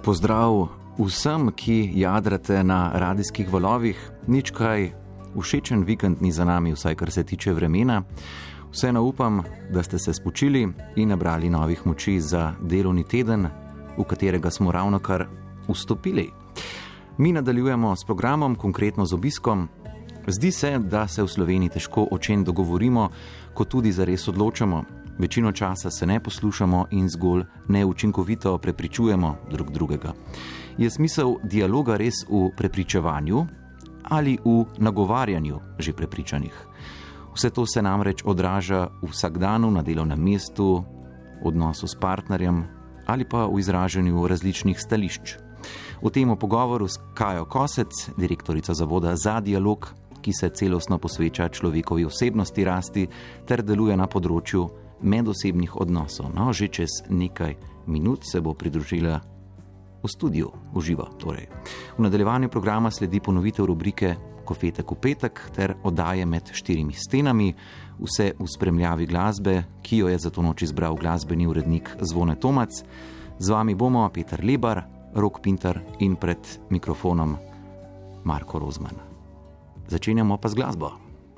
Pozdrav vsem, ki jadrate na radijskih valovih. Nič kaj všečen vikend ni za nami, vsaj kar se tiče vremena. Vseeno upam, da ste se spočili in nabrali novih moči za delovni teden, v katerega smo ravnokar vstopili. Mi nadaljujemo s programom, konkretno z obiskom. Zdi se, da se v Sloveniji težko o čem dogovorimo, ko tudi zares odločamo. Večino časa se ne poslušamo in zgolj neučinkovito prepričujemo drug drugega. Je smisel dialoga res v prepričevanju ali v nagovarjanju že prepričanih? Vse to se namreč odraža v vsakdanu na delovnem mestu, odnosu s partnerjem ali pa v izražanju različnih stališč. V tem pogovoru s Kajo Kosec, direktorica Zavoda za dialog, ki se celostno posveča človekovi osebnosti rasti ter deluje na področju medosebnih odnosov. No, že čez nekaj minut se bo pridružila v studiu, v živo torej. V nadaljevanju programa sledi ponovitev rubrike Kofetek v petek ter oddaje Med štirimi stenami, vse v spremljavi glasbe, ki jo je za to noč izbral glasbeni urednik Zvone Tomac. Z vami bomo Peter Lebar, Rok Pintar in pred mikrofonom Marko Rozman. Začenjamo pa z glasbo.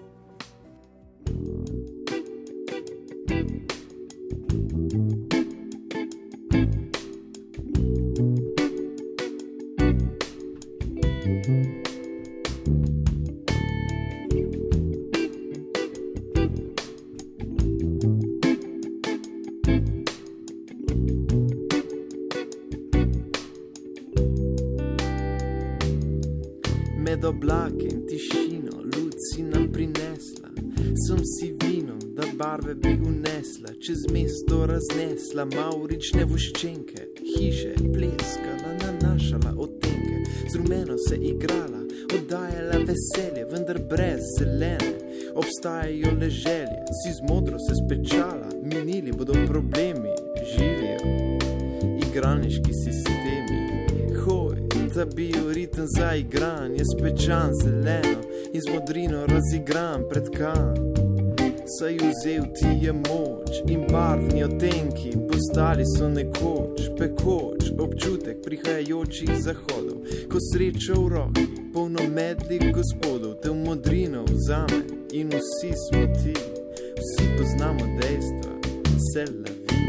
Med oblake in tišino luci nam prinesla, sem si vino, da barve bi unesla, čez mesto raznesla mavrične voščenke, hiše pleskala, nanašala odtenke, z rumeno se igrala, oddajala veselje, vendar brez zelene, obstajajo le želje, si z modro se spečala, minili bodo problemi, živijo igralniški sistemi. Ta bioritem zaigran, je spečan zeleno in z modrino razigran pred kan. Saj vzel ti je moč in barvni odtenki postali so nekoč pekoč občutek prihajajočih zahodov, ko sreča v roki, polno medlih gospodov, te v modrino vzame in vsi smo ti, vsi poznamo dejstva, se lavi.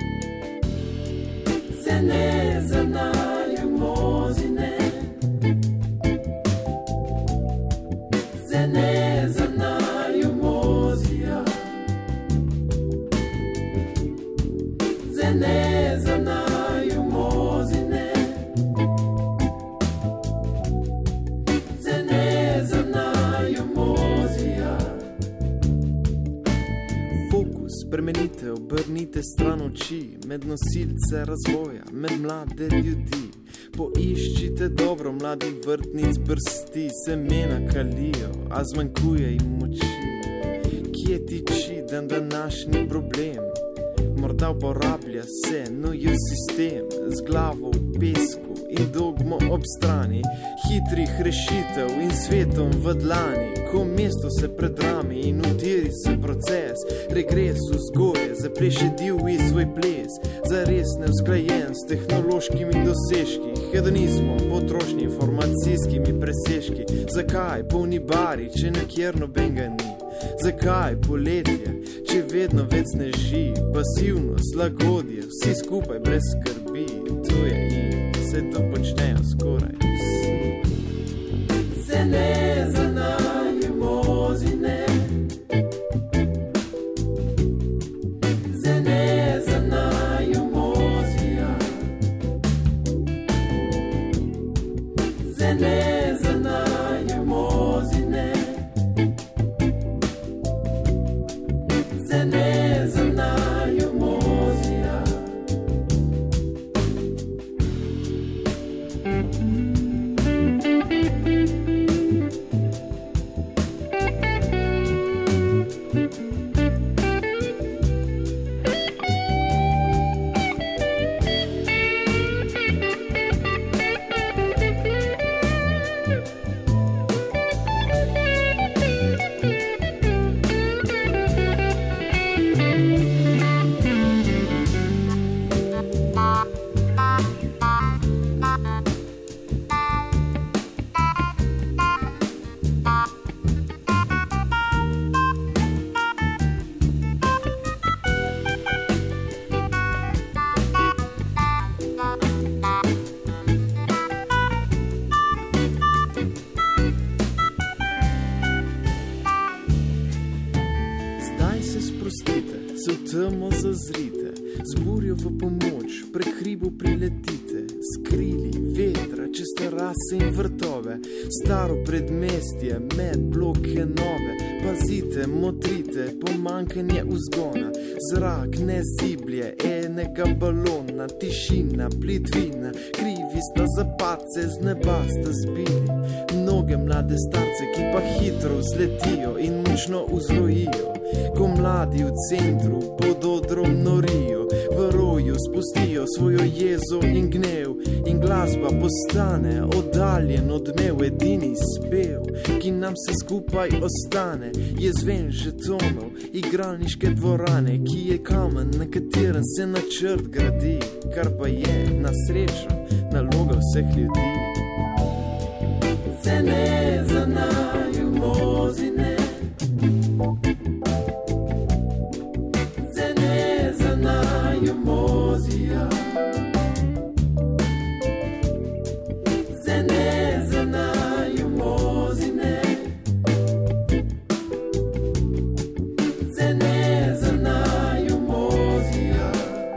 Se ne zanajo mozine, ne zanajo mozija, se ne zanajo mozine, se ne zanajo mozija. Fokus spremenite, obrnite stran oči, med nosilce razvoja, med mlade ljudi. Poiščite dobro mladih vrtnic brsti, semena kalijo, a zmanjkuje jim moči. Kje tiči dan današnji problem? Morda uporablja se nojo sistem, z glavo v pesku in dogmo ob strani, hitrih rešitev in svetom v dlani, ko mesto se predrami in utiri se proces, regres vzgoje, zapleše divji svoj ples, zares neusklajen s tehnološkimi dosežki, hedonizmom, potrošnji, informacijskimi presežki. Zakaj polni bari, če nekjer nobenga ni? Zakaj poletje, če vedno več sneži? Pasivnost, lagodje, vsi skupaj brez skrbi. To je in vse to počnejo skoraj vsi. Se ne zanajo mozine, se ne zanajo mozija, se ne zanajo mozine, se ne zanajo mozija. temo zazrite, z burjo v pomoč, prek hribov priletite, skrili vetra, čez terase in vrtove, staro predmestje, med bloke nove, pazite, motrite, pomankanje vzgona, zrak ne ziblje, enega balona, tišina, plitvina, krivi sta za padce, z neba sta zbili, mnoge mlade starce, ki pa hitro vzletijo in močno vzgojijo, ko mladi v centru pod odrom norijo, v roju spustijo svojo jezo in gnev in glasba postane oddaljen odmev, edini spev, ki nam se skupaj ostane, je zven žetonov igralniške dvorane, ki je kamen, na katerem se načrt gradi, kar pa je na srečo naloga vseh ljudi. Se ne zanaju mozine, se ne zanaju mozija, se ne zanaju mozine, se ne zanaju mozija,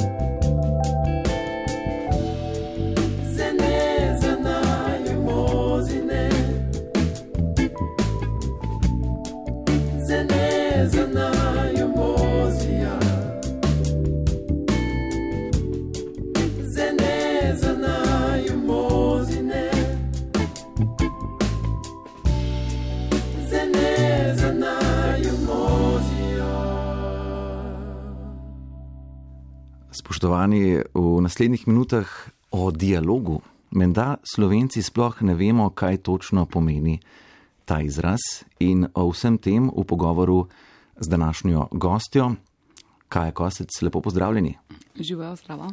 se ne zanaju mozine, se ne zanaju mozija, se ne zanaju mozine, se ne zanaju mozija. Spoštovani, v naslednjih minutah o dialogu. Menda Slovenci sploh ne vemo, kaj točno pomeni ta izraz, in o vsem tem v pogovoru z današnjo gostjo. Kaja Kosec, lepo pozdravljeni. Živijo, zdravo.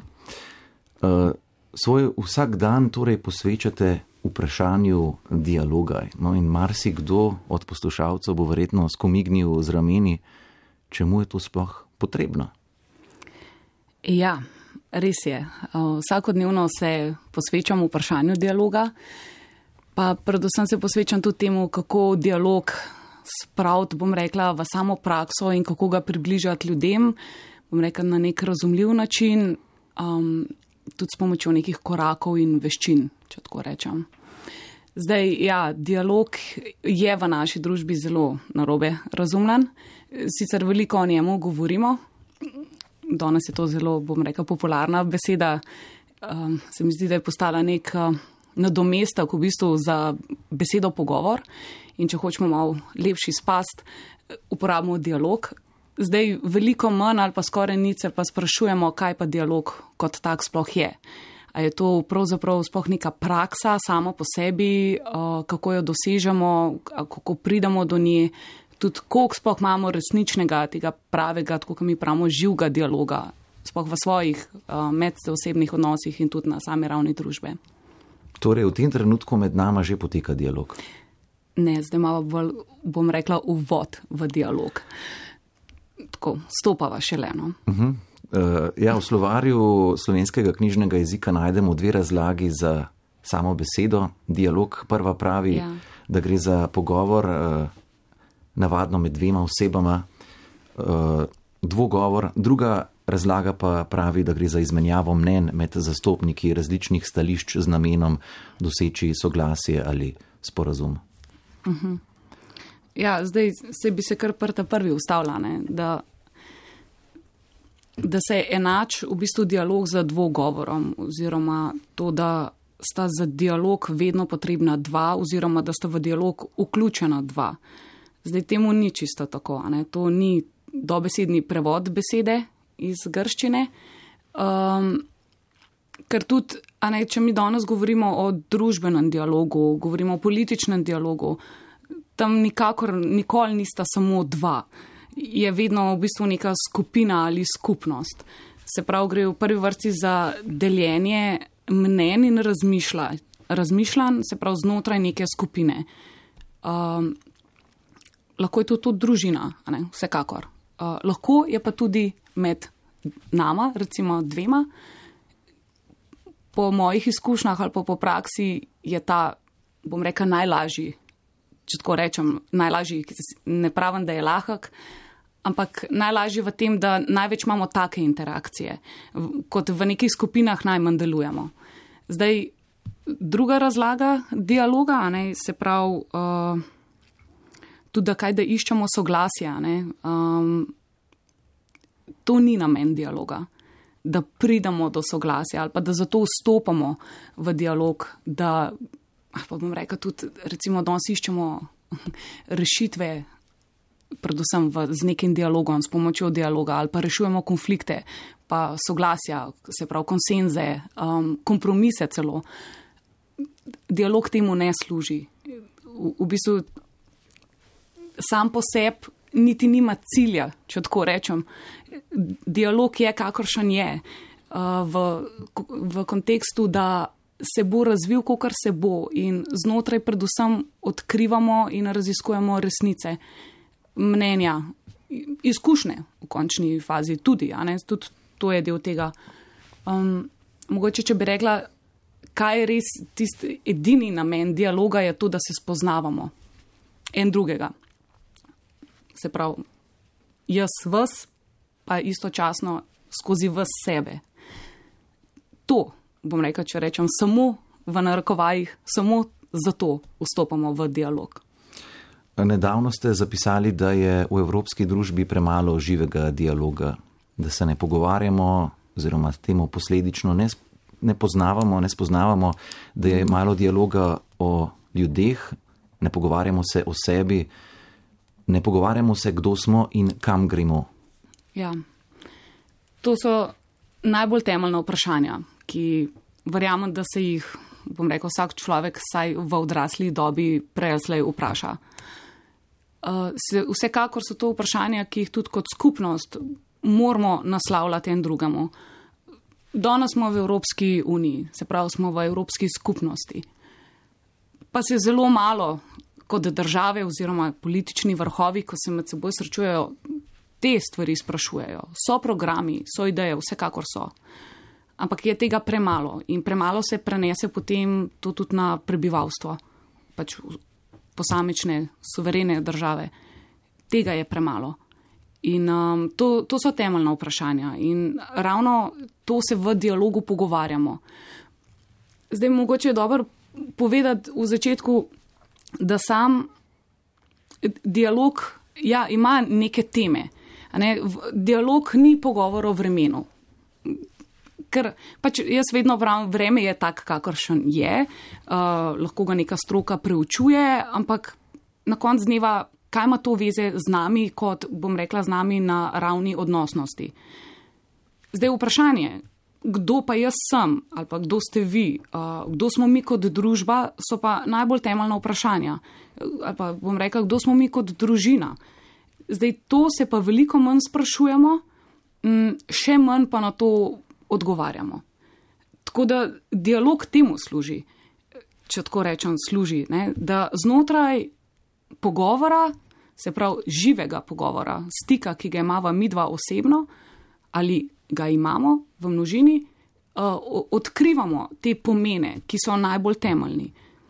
Svoj vsak dan torej posvečate vprašanju dialoga. No, in marsikdo od poslušalcev bo verjetno skomignil z rameni, čemu je to sploh potrebno. Ja, res je. Vsakodnevno se posvečam vprašanju dialoga, pa predvsem se posvečam tudi temu, kako dialog spraviti, bom rekla, v samo prakso in kako ga približati ljudem, bom rekla, na nek razumljiv način, tudi s pomočjo nekih korakov in veščin, če tako rečem. Zdaj, ja, dialog je v naši družbi zelo narobe razumljen. Sicer veliko o njemu govorimo, danes je to zelo, bom rekla, popularna beseda. Se mi zdi, da je postala nek nadomestek v bistvu za besedo pogovor, in če hočemo malo lepši spast, uporabimo dialog. Zdaj veliko manj ali pa skoraj nič se pa sprašujemo, kaj pa dialog kot tak sploh je. A je to pravzaprav sploh neka praksa sama po sebi, kako jo dosežemo, kako pridemo do nje, tudi koliko sploh imamo resničnega, tega pravega, tako kot mi pravimo, živega dialoga, sploh v svojih medosebnih odnosih in tudi na sami ravni družbe. Torej, v tem trenutku med nama že poteka dialog? Ne, zdaj malo bolj, bom rekla, uvod v dialog. Tako, stopava šele, no. Ja, v slovarju slovenskega knjižnega jezika najdemo dve razlagi za samo besedo. Dialog, prva pravi, da gre za pogovor navadno med dvema osebama, dvogovor. Druga razlaga pa pravi, da gre za izmenjavo mnenj med zastopniki različnih stališč z namenom doseči soglasje ali sporazum. Ja, zdaj se bi se kar prvi ustavila, da se enač v bistvu dialog za dvogovorom, oziroma to, da sta za dialog vedno potrebna dva, oziroma da sta v dialog vključena dva. Zdaj temu ni čisto tako, ne? To ni dobesedni prevod besede iz grščine, ker tudi, če mi danes govorimo o družbenem dialogu, govorimo o političnem dialogu, tam nikoli nista samo dva. Je vedno v bistvu neka skupina ali skupnost. Se pravi, gre v prvi vrsti za deljenje mnenj in razmišljanj, se pravi znotraj neke skupine. Lahko je to tudi družina, vsekakor. Lahko je pa tudi med nama, recimo dvema. Po mojih izkušnjah ali pa po praksi je ta, bom rekla, najlažji, če tako rečem, najlažji, ne pravim, da je lahek, ampak najlažje v tem, da največ imamo take interakcije, kot v nekih skupinah najmanj delujemo. Zdaj, druga razlaga dialoga, se pravi, tudi da iščemo soglasja, to ni namen dialoga, da pridemo do soglasja ali pa da zato vstopamo v dialog, da, pa bom rekel tudi, recimo, danes iščemo rešitve, predvsem z nekim dialogom, s pomočjo dialoga ali pa rešujemo konflikte, pa soglasja, se pravi konsenze, kompromise celo. Dialog temu ne služi. V bistvu sam po sebi niti nima cilja, če tako rečem. Dialog je, kakršen je, v kontekstu, da se bo razvil, kakor se bo, in znotraj predvsem odkrivamo in raziskujemo resnice, mnenja, izkušnje v končni fazi tudi, tudi to je del tega. Mogoče, če bi rekla, kaj je res tisti edini namen dialoga, je to, da se spoznavamo en drugega. Se pravi, jaz vas, pa istočasno skozi vas sebe. To, bom rekel, če rečem, samo v narekovajih, samo zato vstopamo v dialog. Nedavno ste zapisali, da je v evropski družbi premalo živega dialoga, da se ne pogovarjamo, oziroma temu posledično ne spoznavamo, da je malo dialoga o ljudeh, ne pogovarjamo se o sebi, ne pogovarjamo se, kdo smo in kam gremo. Ja, to so najbolj temeljna vprašanja, ki verjamem, da se jih, bom rekel, vsak človek saj v odrasli dobi prej ali slej vpraša. Vsekakor so to vprašanja, ki jih tudi kot skupnost moramo naslavljati en drugemu. Danes smo v Evropski uniji, se pravi, smo v Evropski skupnosti. Pa se zelo malo kot države oziroma politični vrhovi, ko se med seboj srečujejo, te stvari sprašujejo. So programi, so ideje, vsekakor so. Ampak je tega premalo in premalo se prenese potem to tudi na prebivalstvo, pač posamične, suverene države. Tega je premalo. In to so temeljna vprašanja in ravno to se v dialogu pogovarjamo. Zdaj mogoče je dobro povedati v začetku, da sam dialog ima neke teme. Dialog ni pogovor o vremenu. Ker pač jaz vedno pravim, vreme je tak, kakršen je, lahko ga neka stroka preučuje, ampak na koncu dneva, kaj ima to veze z nami, kot bom rekla z nami na ravni odnosnosti. Zdaj vprašanje, kdo pa jaz sem ali pa kdo ste vi, kdo smo mi kot družba, so pa najbolj temeljna vprašanja. Ali pa bom rekla, kdo smo mi kot družina. Zdaj to se pa veliko manj sprašujemo, še manj pa na to odgovarjamo. Tako da dialog temu služi, če tako rečem, služi, da znotraj pogovora, se pravi živega pogovora, stika, ki ga imava midva osebno ali ga imamo v množini, odkrivamo te pomene, ki so najbolj temeljni.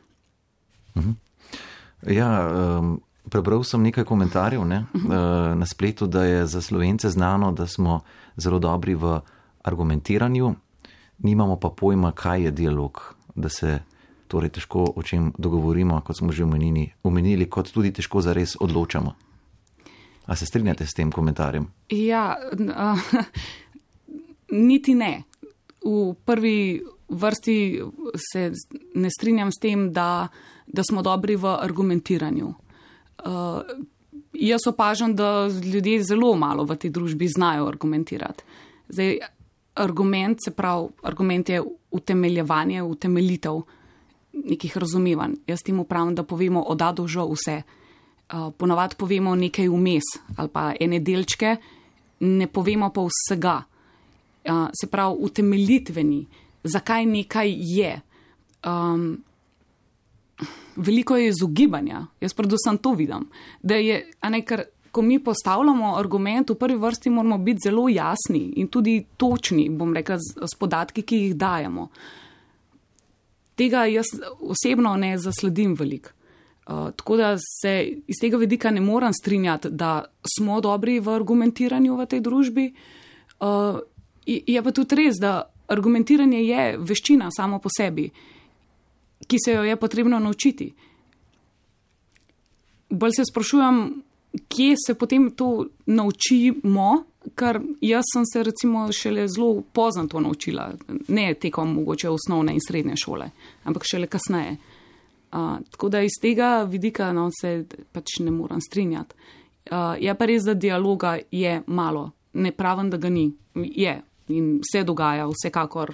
Ja, prebral sem nekaj komentarjev na spletu, da je za Slovence znano, da smo zelo dobri v argumentiranju, nimamo pa pojma, kaj je dialog, da se torej težko o čem dogovorimo, kot smo že omenili, kot tudi težko zares odločamo. A se strinjate s tem komentarjem? Ja, niti ne. V prvi vrsti se ne strinjam s tem, da smo dobri v argumentiranju. Jaz opažam, da ljudje zelo malo v tej družbi znajo argumentirati. Zdaj, argument je utemeljevanje, utemeljitev nekih razumevanj. Jaz temu pravim, da povemo od A do Ž vse. Ponavadi povemo nekaj vmes ali pa ene delčke, ne povemo pa vsega. Se pravi, utemeljitveni, zakaj nekaj je. Veliko je izogibanja, jaz predvsem to vidim, da je, ker ko mi postavljamo argument, v prvi vrsti moramo biti zelo jasni in tudi točni, bom rekla, s podatki, ki jih dajemo. Tega jaz osebno ne zasledim veliko. Tako da se iz tega vidika ne moram strinjati, da smo dobri v argumentiranju v tej družbi. Je pa tudi res, da argumentiranje je veščina samo po sebi, ki se jo je potrebno naučiti. Bolj se sprašujem, kje se potem to naučimo, ker jaz sem se recimo šele zelo pozno to naučila, ne tekom mogoče osnovne in srednje šole, ampak šele kasneje. Tako da iz tega vidika se pač ne moram strinjati. Je pa res, da dialoga je malo, ne pravim, da ga ni, je in vse dogaja, vsekakor.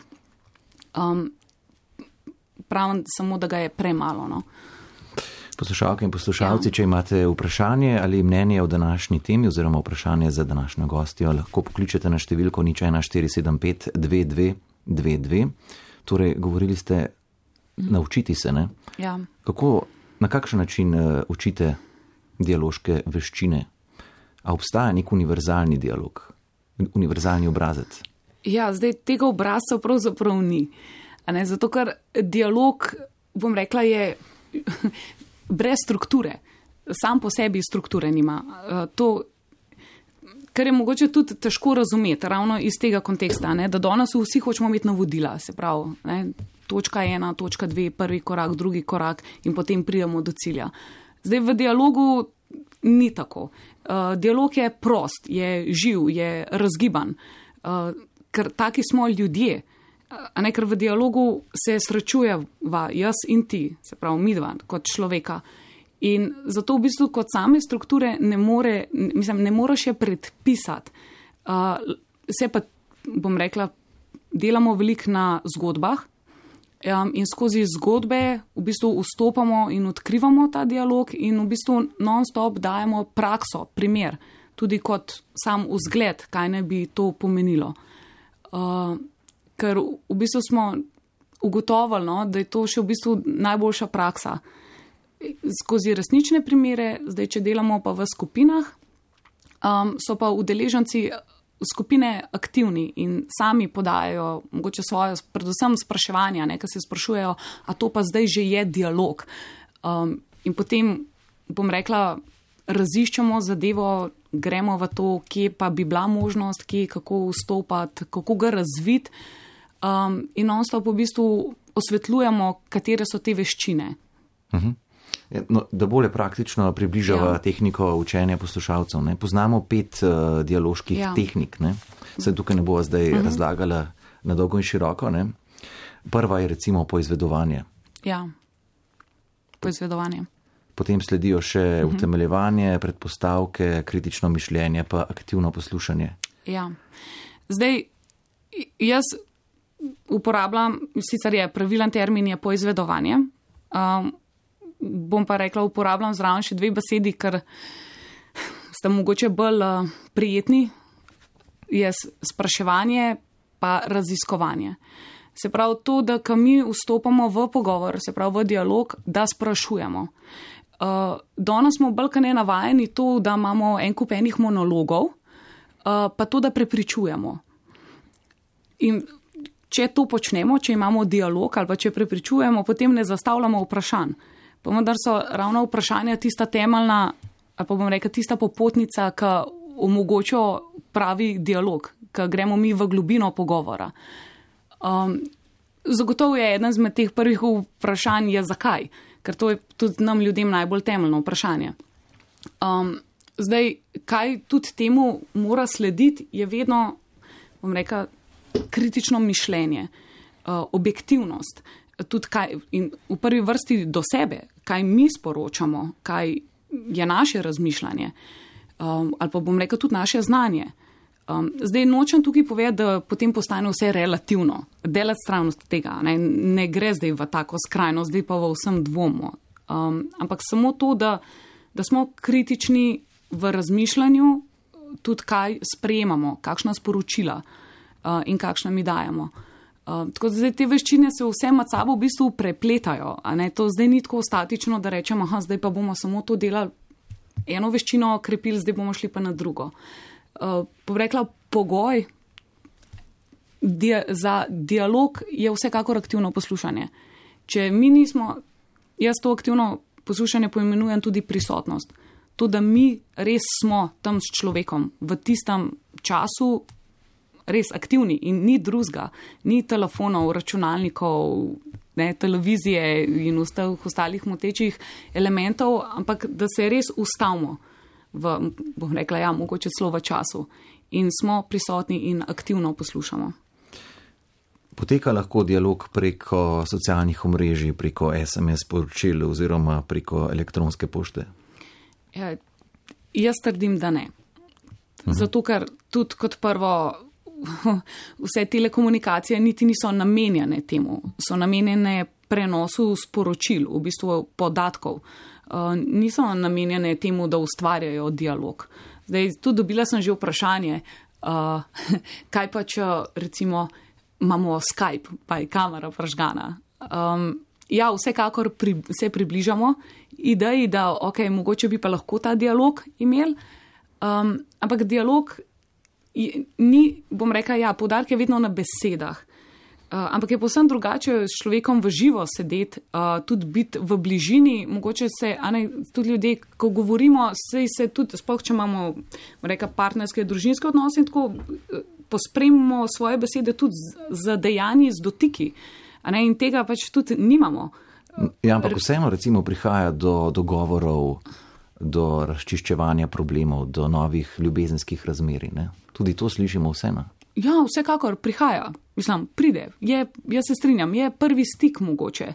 Pravim samo, da ga je premalo. No. Poslušalke in poslušalci, če imate vprašanje ali mnenje o današnji temi oziroma vprašanje za današnjo gostjo, lahko pokličete na številko 01475 2222. Torej, govorili ste naučiti se, ne? Ja. Kako, na kakšen način učite dialoške veščine? A obstaja nek univerzalni dialog, univerzalni obrazec? Ja, zdaj tega obrazca pravzaprav ni. Zato, ker dialog, bom rekla, je brez strukture. Sam po sebi strukture nima. To, kar je mogoče tudi težko razumeti, ravno iz tega konteksta, da danes vsi hočemo imeti navodila, se pravi, točka 1, točka 2, prvi korak, drugi korak in potem pridemo do cilja. Zdaj v dialogu ni tako. Dialog je prost, je živ, je razgiban, ker taki smo ljudje. Ker v dialogu se srečujeva jaz in ti, se pravi midva kot človeka. In zato v bistvu kot same strukture ne moreš je predpisati. Se pa, bom rekla, delamo veliko na zgodbah in skozi zgodbe v bistvu vstopamo in odkrivamo ta dialog in v bistvu non-stop dajemo prakso, primer, tudi kot sam vzgled, kaj naj bi to pomenilo. Ker v bistvu smo ugotovili, da je to še v bistvu najboljša praksa. Skozi resnične primere, zdaj če delamo pa v skupinah, so pa udeleženci skupine aktivni in sami podajajo mogoče svoje, predvsem spraševanja, ker se sprašujejo, a to pa zdaj že je dialog. In potem, bom rekla, raziščemo zadevo, gremo v to, kje pa bi bila možnost, kje, kako vstopati, kako ga razviti. In non-stop v bistvu osvetljujemo, katere so te veščine. No, da bolje praktično približava tehniko učenja poslušalcev. Ne? Poznamo 5 dialoških tehnik. Ne? Se tukaj ne bova zdaj razlagala na dolgo in široko. Ne? Prva je recimo poizvedovanje. Ja, poizvedovanje. Potem sledijo še utemeljevanje, predpostavke, kritično mišljenje, pa aktivno poslušanje. Ja. Zdaj, jaz uporabljam, sicer je pravilen termin je poizvedovanje, bom pa rekla, uporabljam zraven še 2 besedi, ker sta mogoče bolj prijetni, je spraševanje pa raziskovanje. Se pravi to, da ko mi vstopamo v pogovor, se pravi v dialog, da sprašujemo. Danes smo bolj ne navajeni to, da imamo en kup enih monologov, pa to, da prepričujemo. In če to počnemo, če imamo dialog ali pa če prepričujemo, potem ne zastavljamo vprašanj. Pa vendar so ravno vprašanja tista temeljna, ali pa bom rekla, tista popotnica, ki omogoča pravi dialog, ki gremo mi v globino pogovora. Zagotovo je eden izmed teh prvih vprašanj je zakaj, ker to je tudi nam ljudem najbolj temeljno vprašanje. Zdaj, kaj tudi temu mora slediti, je vedno, bom rekla, kritično mišljenje, objektivnost, tudi kaj, in v prvi vrsti do sebe, kaj mi sporočamo, kaj je naše razmišljanje, ali pa bom rekel tudi naše znanje. Zdaj nočem tukaj povedati, da potem postane vse relativno, delati stran od tega, ne gre zdaj v tako skrajnost, zdaj pa v vsem dvomu, ampak samo to, da smo kritični v razmišljanju, tudi kaj sprejemamo, kakšna sporočila in kakšna mi dajemo. Tako da zdaj te veščine se vse med sabo v bistvu prepletajo. To zdaj ni tako statično, da rečemo, zdaj pa bomo samo to delali, eno veščino krepili, zdaj bomo šli pa na drugo. Povrekla, pogoj za dialog je vsekakor aktivno poslušanje. Če mi nismo, jaz to aktivno poslušanje poimenujem tudi prisotnost. To, da mi res smo tam s človekom v tistem času res aktivni in ni drugega, ni telefonov, računalnikov, televizije in ostalih motečih elementov, ampak da se res ustavimo v, bom rekla, mogoče celo v času in smo prisotni in aktivno poslušamo. Poteka lahko dialog preko socialnih omrežij, preko SMS poročil oziroma preko elektronske pošte? Ja, jaz trdim, da ne. Zato, ker tudi kot prvo vse telekomunikacije niti niso namenjene temu, so namenjene prenosu sporočil, v bistvu podatkov. Niso namenjene temu, da ustvarjajo dialog. Zdaj, tudi dobila sem že vprašanje, kaj pa če recimo imamo Skype, pa je kamera pražgana. Ja, vsekakor se približamo ideji, da mogoče bi pa lahko ta dialog imeli, ampak dialog ni, bom rekla, poudarek je vedno na besedah, ampak je povsem drugače s človekom v živo sedeti, tudi biti v bližini, mogoče se, tudi ljudje, ko govorimo, se tudi, sploh če imamo, rekla, partnerske, družinske odnose, in tako pospremimo svoje besede tudi z dejanji, z dotiki, in tega pač tudi nimamo. Ja, ampak vseeno recimo prihaja do dogovorov, do razčiščevanja problemov, do novih ljubezenskih razmerij, ne? Tudi to slišimo vseeno. Ja, vsekakor prihaja. Mislim, pride. Jaz se strinjam, je prvi stik mogoče.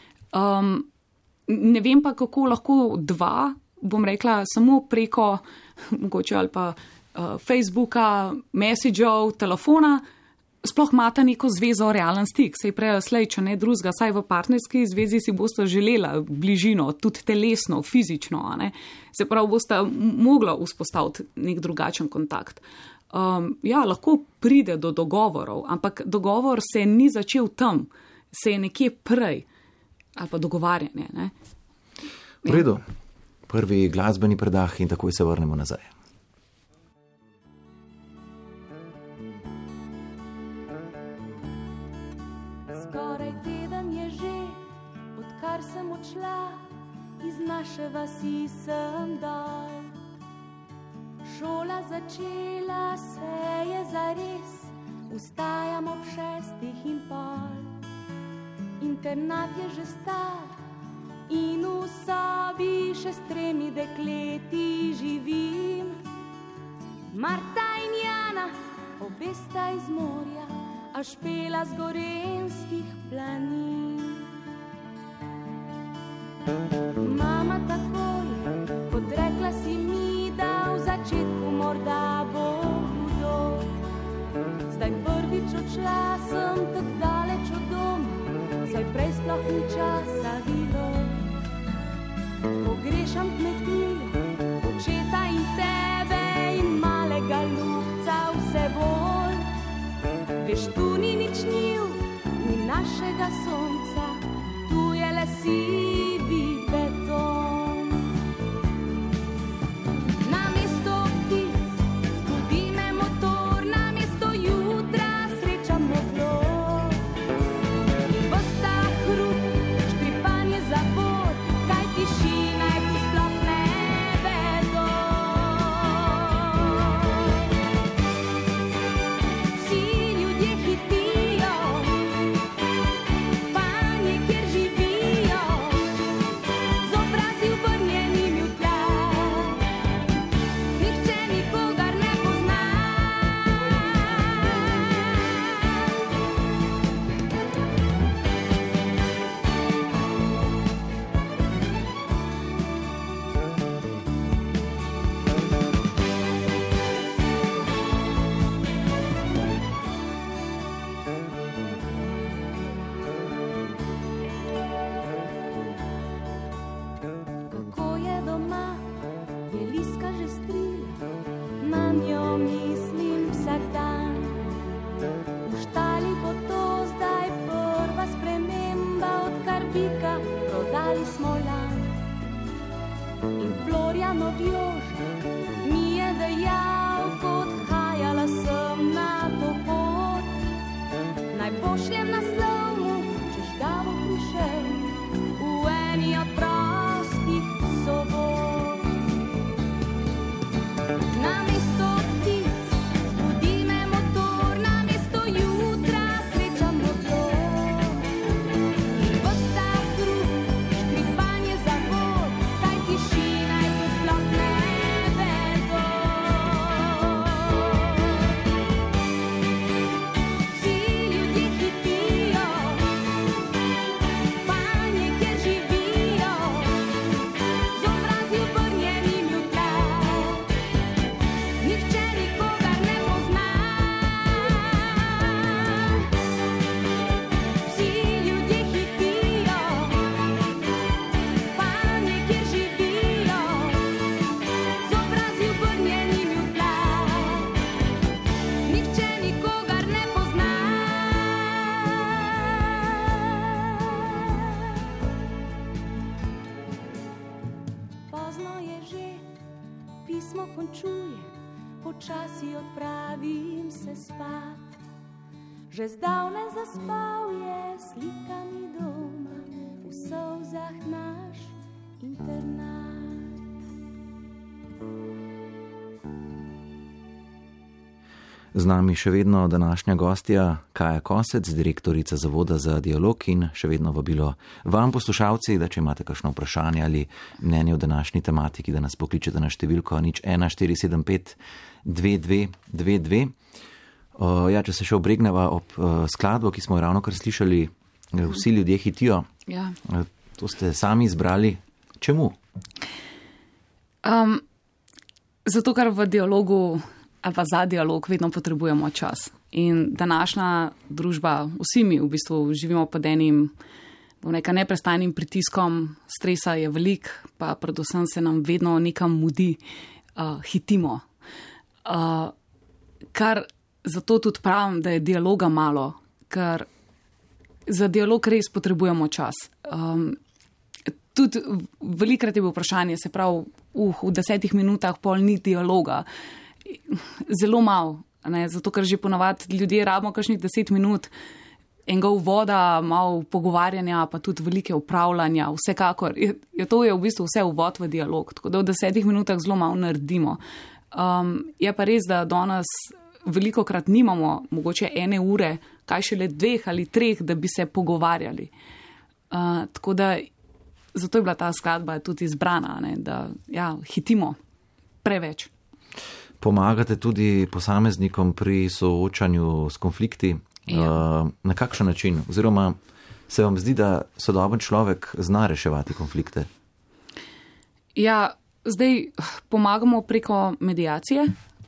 Ne vem pa, kako lahko dva, bom rekla, samo preko mogoče ali pa Facebooka, messageov, telefona, sploh imata neko zvezo, realen stik. Sej prej slej, če ne drugega, saj v partnerski zvezi si boste želela bližino, tudi telesno, fizično, se pravi, boste mogla vzpostaviti nek drugačen kontakt. Ja, lahko pride do dogovorov, ampak dogovor se ni začel tam, se je nekje prej, ali pa dogovarjanje. V redu, prvi glasbeni predah in takoj se vrnemo nazaj. Skoraj teden je že, odkar sem odšla, iz naše vasi sem dal. Šola začela se je zares, vstajam ob 6:30. Internat je že star in v sobi še s 3 dekleti živim. Marta in Jana, obe sta iz morja, a Špela z gorenjskih planin. Mama takoj, odrekla si mi, da v začetku morda bo hudo. Zdaj prvič odšla sem tako daleč od doma, saj prej sploh ni časa bilo. Pogrešam kmetijo, očeta in tebe in malega ljubca vse bolj. Veš, tu ni nič njiv, ni našega sonca, tu je le sivi beton. Namesto ptic zbudi me motor, namesto jutra srečam motlo. In ves ta hrup, škripanje zavor, kaj tišina je tu sploh ne vedo. Vsi ljudje hitijo, panje, kjer živijo, z obrazi obrnjenimi v tla. Nihče nikogar ne pozna. Kako je doma, je Liska že strila, na njo mislim vsak dan. V štali bo to zdaj prva sprememba, odkar bika prodali smo lan. In Florjanov Joža mi je dejal, ko odhajala sem na to pot, naj pošljem naslov mu, češ da bo prišel v eni od prostih pismo končujem, počasi odpravim se spat. Že zdavne zaspal je slikami doma, v solzah naš internat. Z nami še vedno današnja gostja Kaja Kosec, direktorica Zavoda za dialog, in še vedno vabilo vam, poslušalci, da če imate kakšno vprašanje ali mnenje o današnji tematiki, da nas pokličete na številko 01475 2222. Ja, če se še obregneva ob skladbo, ki smo jo ravno kar slišali, Vsi ljudje hitijo. Ja. To ste sami izbrali. Čemu? Zato, ker v dialogu ali pa za dialog vedno potrebujemo čas. In današnja družba, vsi mi v bistvu živimo pod enim neprestanim pritiskom, stresa je velik, pa predvsem se nam vedno nekam mudi, hitimo. Kar zato tudi pravim, da je dialoga malo, ker za dialog res potrebujemo čas. Tudi velikrat je bilo vprašanje, se pravi, v 10 minutah pol ni dialoga. Zelo malo, ne? Zato ker že ponavadi ljudje rabimo kakšnih 10 minut enega uvoda, malo pogovarjanja, pa tudi velike upravljanja, vsekakor. To je v bistvu vse uvod v dialog, tako da v 10 minutah zelo malo naredimo. Je pa res, da danes velikokrat nimamo mogoče 1 ure, kaj šele 2 ali 3, da bi se pogovarjali. Tako da zato je bila ta skladba tudi izbrana, ne? Da hitimo preveč. Pomagate tudi posameznikom pri soočanju s konflikti. Na kakšen način? Oziroma se vam zdi, da sodoben človek zna reševati konflikte? Ja, zdaj pomagamo preko mediacije.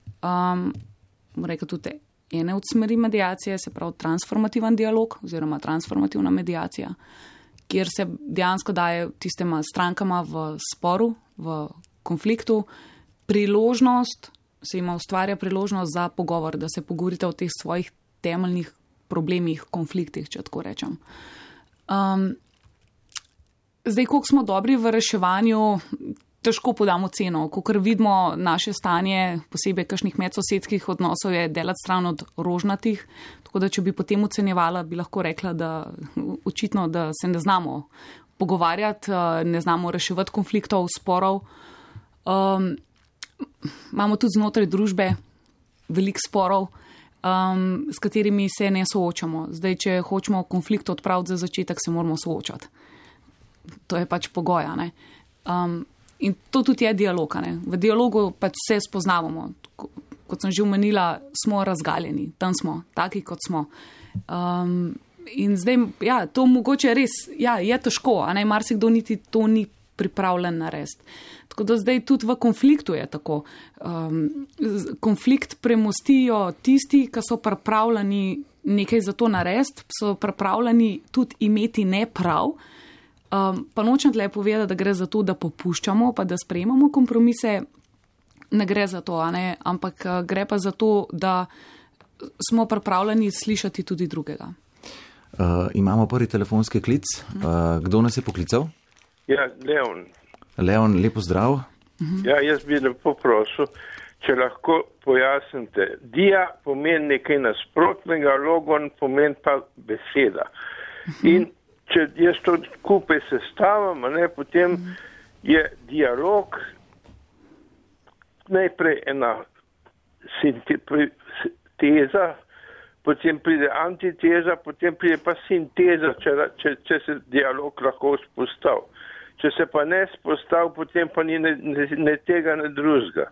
Rekel tudi ene od smeri mediacije, se pravi transformativen dialog oziroma transformativna mediacija, kjer se dejansko daje tistema strankama v sporu, v konfliktu, priložnost, se jima ustvarja priložnost za pogovor, da se pogovorite o teh svojih temeljnih problemih, konfliktih, če tako rečem. Zdaj, koliko smo dobri v reševanju, težko podamo ceno. Kakor vidimo naše stanje, posebej kakšnih medsosedskih odnosov, je delati stran od rožnatih, tako da če bi potem ocenjevala, bi lahko rekla, da očitno, da se ne znamo pogovarjati, ne znamo reševati konfliktov, sporov. Imamo tudi znotraj družbe veliko sporov, s katerimi se ne soočamo. Zdaj, če hočemo konflikt odpraviti za začetek, se moramo soočati. To je pač pogoja, ne. In to tudi je dialog, ne. V dialogu pač vse spoznavamo. Kot sem že omenila, smo razgaljeni, tam smo, taki kot smo. In zdaj, to mogoče res, je težko, a ne, marsikdo niti to ni pripravljen narediti. Tako da zdaj tudi v konfliktu je tako. Konflikt premostijo tisti, ki so pripravljeni nekaj za to narediti, so pripravljeni tudi imeti neprav. Pa nočem tle povedati, da gre za to, da popuščamo, pa da sprejemamo kompromise. Ne gre za to, a ne? Ampak gre pa za to, da smo pripravljeni slišati tudi drugega. Imamo prvi telefonski klic. Kdo nas je poklical? Ja, Leon. Leon, lepo zdrav. Ja, jaz bi lepo prosil, če lahko pojasnite. Dia pomeni nekaj nasprotnega, logon pomeni pa beseda. In če jaz to skupaj sestavim, potem je dialog najprej ena teza, potem pride antiteza, potem pride pa sinteza, če se dialog lahko vzpostavi. Če se pa ne spostavi, potem pa ni ne tega, ne drugega.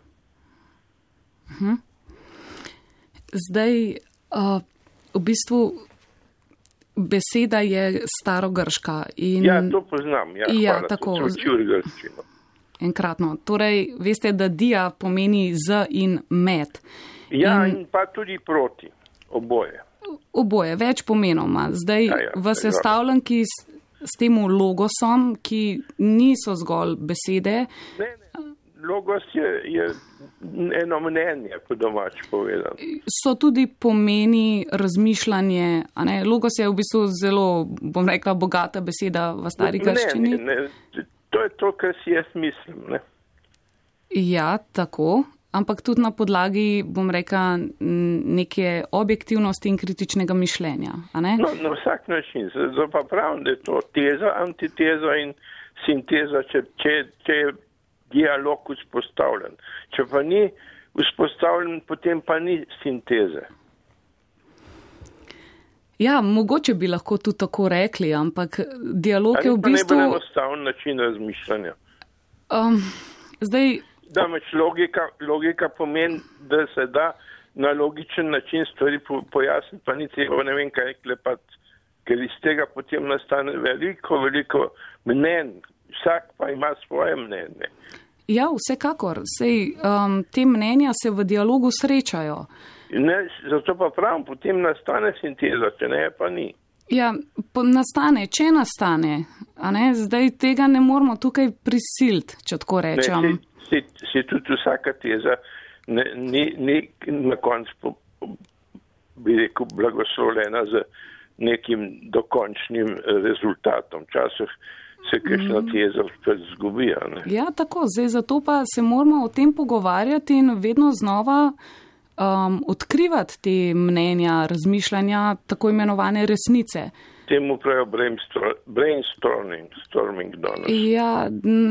Zdaj, v bistvu beseda je starogrška. In ja, to poznam. Ja, tako. Grščino. Enkratno. Torej, veste, da dia pomeni z in med. Ja, in pa tudi proti. Oboje. Oboje, več pomenov ima. Zdaj, v sestavljanki s tem logosom, ki niso zgolj besede. Ne. Logos je eno mnenje, po domač povedano. So tudi pomeni razmišljanje, a ne? Logos je v bistvu zelo, bom rekla, bogata beseda v stari grščini. Ne. To je to, kar si jaz mislim, ne. Ja, tako, ampak tudi na podlagi, bom rekla, neke objektivnosti in kritičnega mišljenja. A ne? No, na vsak način. Zato pa pravim, da je to teza, antiteza in sinteza, če je dialog vzpostavljen. Če pa ni vzpostavljen, potem pa ni sinteze. Ja, mogoče bi lahko tudi tako rekli, ampak dialog je v bistvu... Ali pa ne bo enostaven način razmišljanja? Zdaj... Dameč logika pomeni, da se da na logičen način stvari pojasniti, pa ni treba ne vem kaj klepati, ker iz tega potem nastane veliko mnenj. Vsak pa ima svoje mnenje. Ja, vsekakor. Sej, te mnenja se v dialogu srečajo. Ne, zato pa pravim, potem nastane sinteza, če ne, pa ni. Ja, nastane, če nastane. A ne? Zdaj tega ne moramo tukaj prisiliti, če tako rečem. Ne, si tudi vsaka teza ni na koncu, bi rekel, blagoslovljena z nekim dokončnim rezultatom. Včasih se kakšna teza spet zgubi. Ja, tako. Zdaj zato pa se moramo o tem pogovarjati in vedno znova odkrivati te mnenja, razmišljanja, tako imenovane resnice. Temu pravijo brainstorming danes. Ja,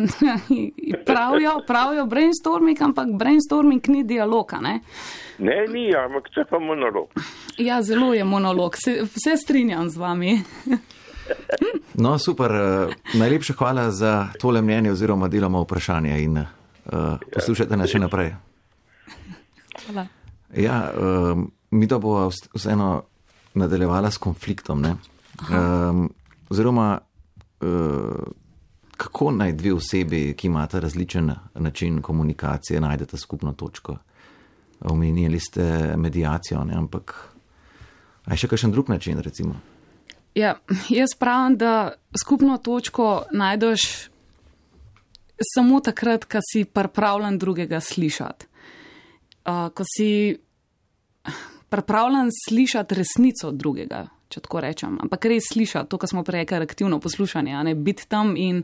pravijo brainstorming, ampak brainstorming ni dialog, ne? Ne, ni, ampak to je pa monolog. Ja, zelo je monolog, vse strinjam z vami. No, super, najlepša hvala za tole mnenje oziroma deloma vprašanje in poslušajte nas še naprej. Hvala. Ja, mi to bo vseeno nadaljevala s konfliktom, ne? Oziroma, kako naj dve osebi, ki imata različen način komunikacije, najdete skupno točko? Omenili ste mediacijo, ne? Ampak aj še kakšen drug način, recimo? Ja, jaz pravim, da skupno točko najdeš samo takrat, ko si pripravljen drugega slišati. Ko si pripravljen slišati resnico drugega, če tako rečem. Ampak res slišati, to, kar smo prej rekli, aktivno poslušanje, a ne biti tam in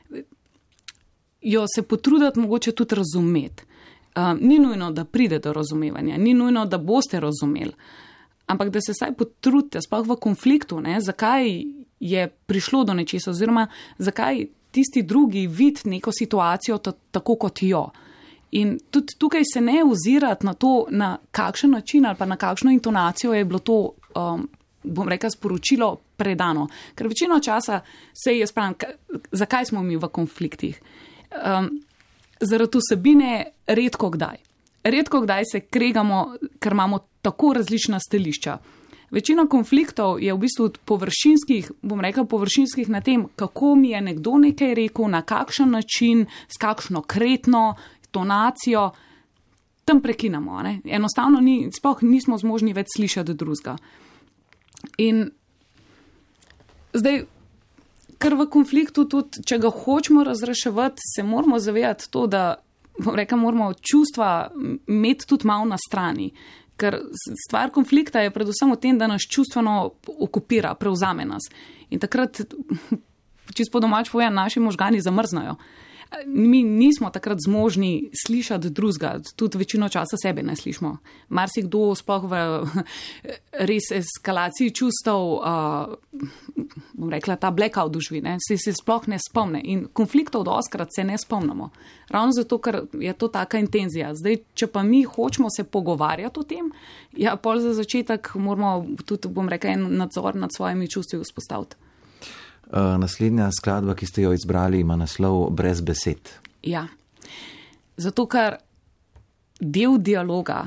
jo se potruditi mogoče tudi razumeti. Ni nujno, da pride do razumevanja, ni nujno, da boste razumeli, ampak da se vsaj potrudite, sploh v konfliktu, ne, zakaj je prišlo do nečesa, oziroma zakaj tisti drugi vidi neko situacijo tako kot jo. In tudi tukaj se ne ozirati na to, na kakšen način ali pa na kakšno intonacijo je bilo to, bom rekla, sporočilo predano. Ker večino časa se jaz pravim, zakaj smo mi v konfliktih. Zaradi vsebine redko kdaj. Redko kdaj se kregamo, ker imamo tako različna stališča. Večina konfliktov je v bistvu površinskih, bom rekla površinskih na tem, kako mi je nekdo nekaj rekel, na kakšen način, s kakšno kretno tonacijo, tam prekinemo. Ne? Enostavno sploh nismo zmožni več slišati drugega. In zdaj, ker v konfliktu tudi, če ga hočemo razreševati, se moramo zavedati to, da moramo čustva imeti tudi malo na strani. Ker stvar konflikta je predvsem v tem, da nas čustveno okupira, prevzame nas. In takrat, čisto po domač povedano, naši možgani zamrznajo. Mi nismo takrat zmožni slišati drugega, tudi večino časa sebe ne slišimo. Marsikdo sploh v res eskalaciji čustev, bom rekla, ta blackout doživi, se sploh ne spomne. In konfliktov dostikrat se ne spomnimo. Ravno zato, ker je to taka intenzija. Zdaj, če pa mi hočemo se pogovarjati o tem, ja, pol za začetek moramo tudi, bom rekla, en nadzor nad svojimi čustvi vzpostaviti. Naslednja skladba, ki ste jo izbrali, ima naslov Brez besed. Ja, zato ker del dialoga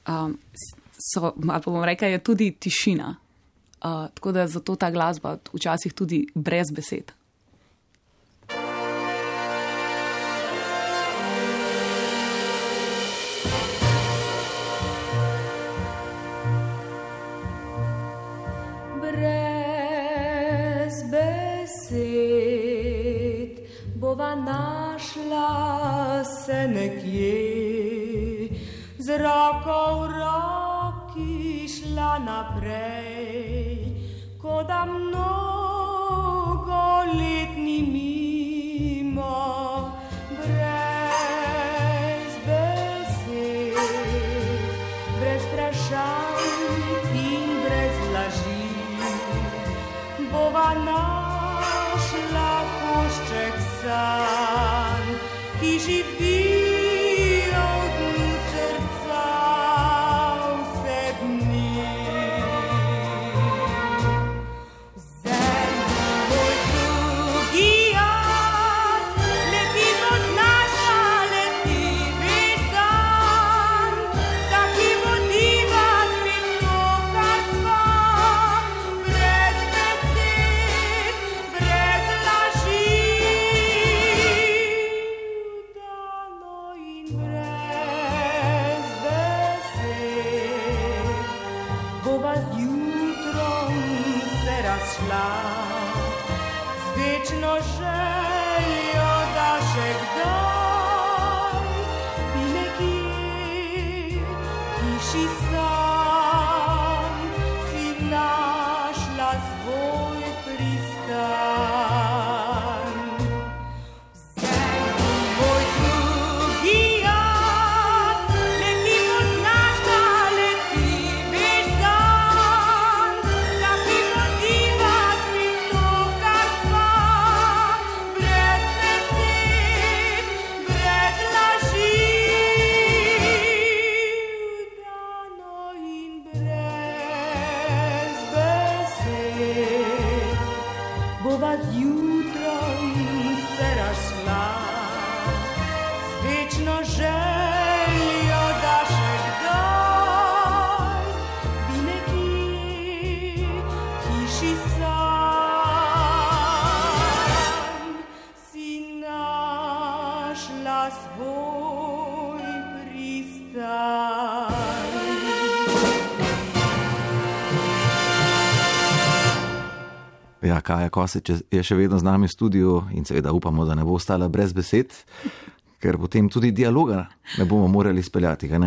bom rekla, je tudi tišina. Tako da zato ta glasba včasih tudi brez besed. Bova našla se nekje, z roko v roki šla naprej, ko da mnogo let ni mimo. Brez šla z večno željo, da še kdaj bi nekje tiši sam si našla svoj pristan. Vzemi moj drugi jaz, le ti poznaš, da le ti veš zanj, za hip odiva spet to, kar sva, brez besed, brez laži, vdano in brez besed. Bova zjutraj se razšla z večno željo, da še kdaj bi nekje tiši sanj si našla svoj pristan. Ja, Kaja Kosič je še vedno z nami v studiu in seveda upamo, da ne bo ostala brez besed, ker potem tudi dialoga ne bomo morali speljati, ga ne?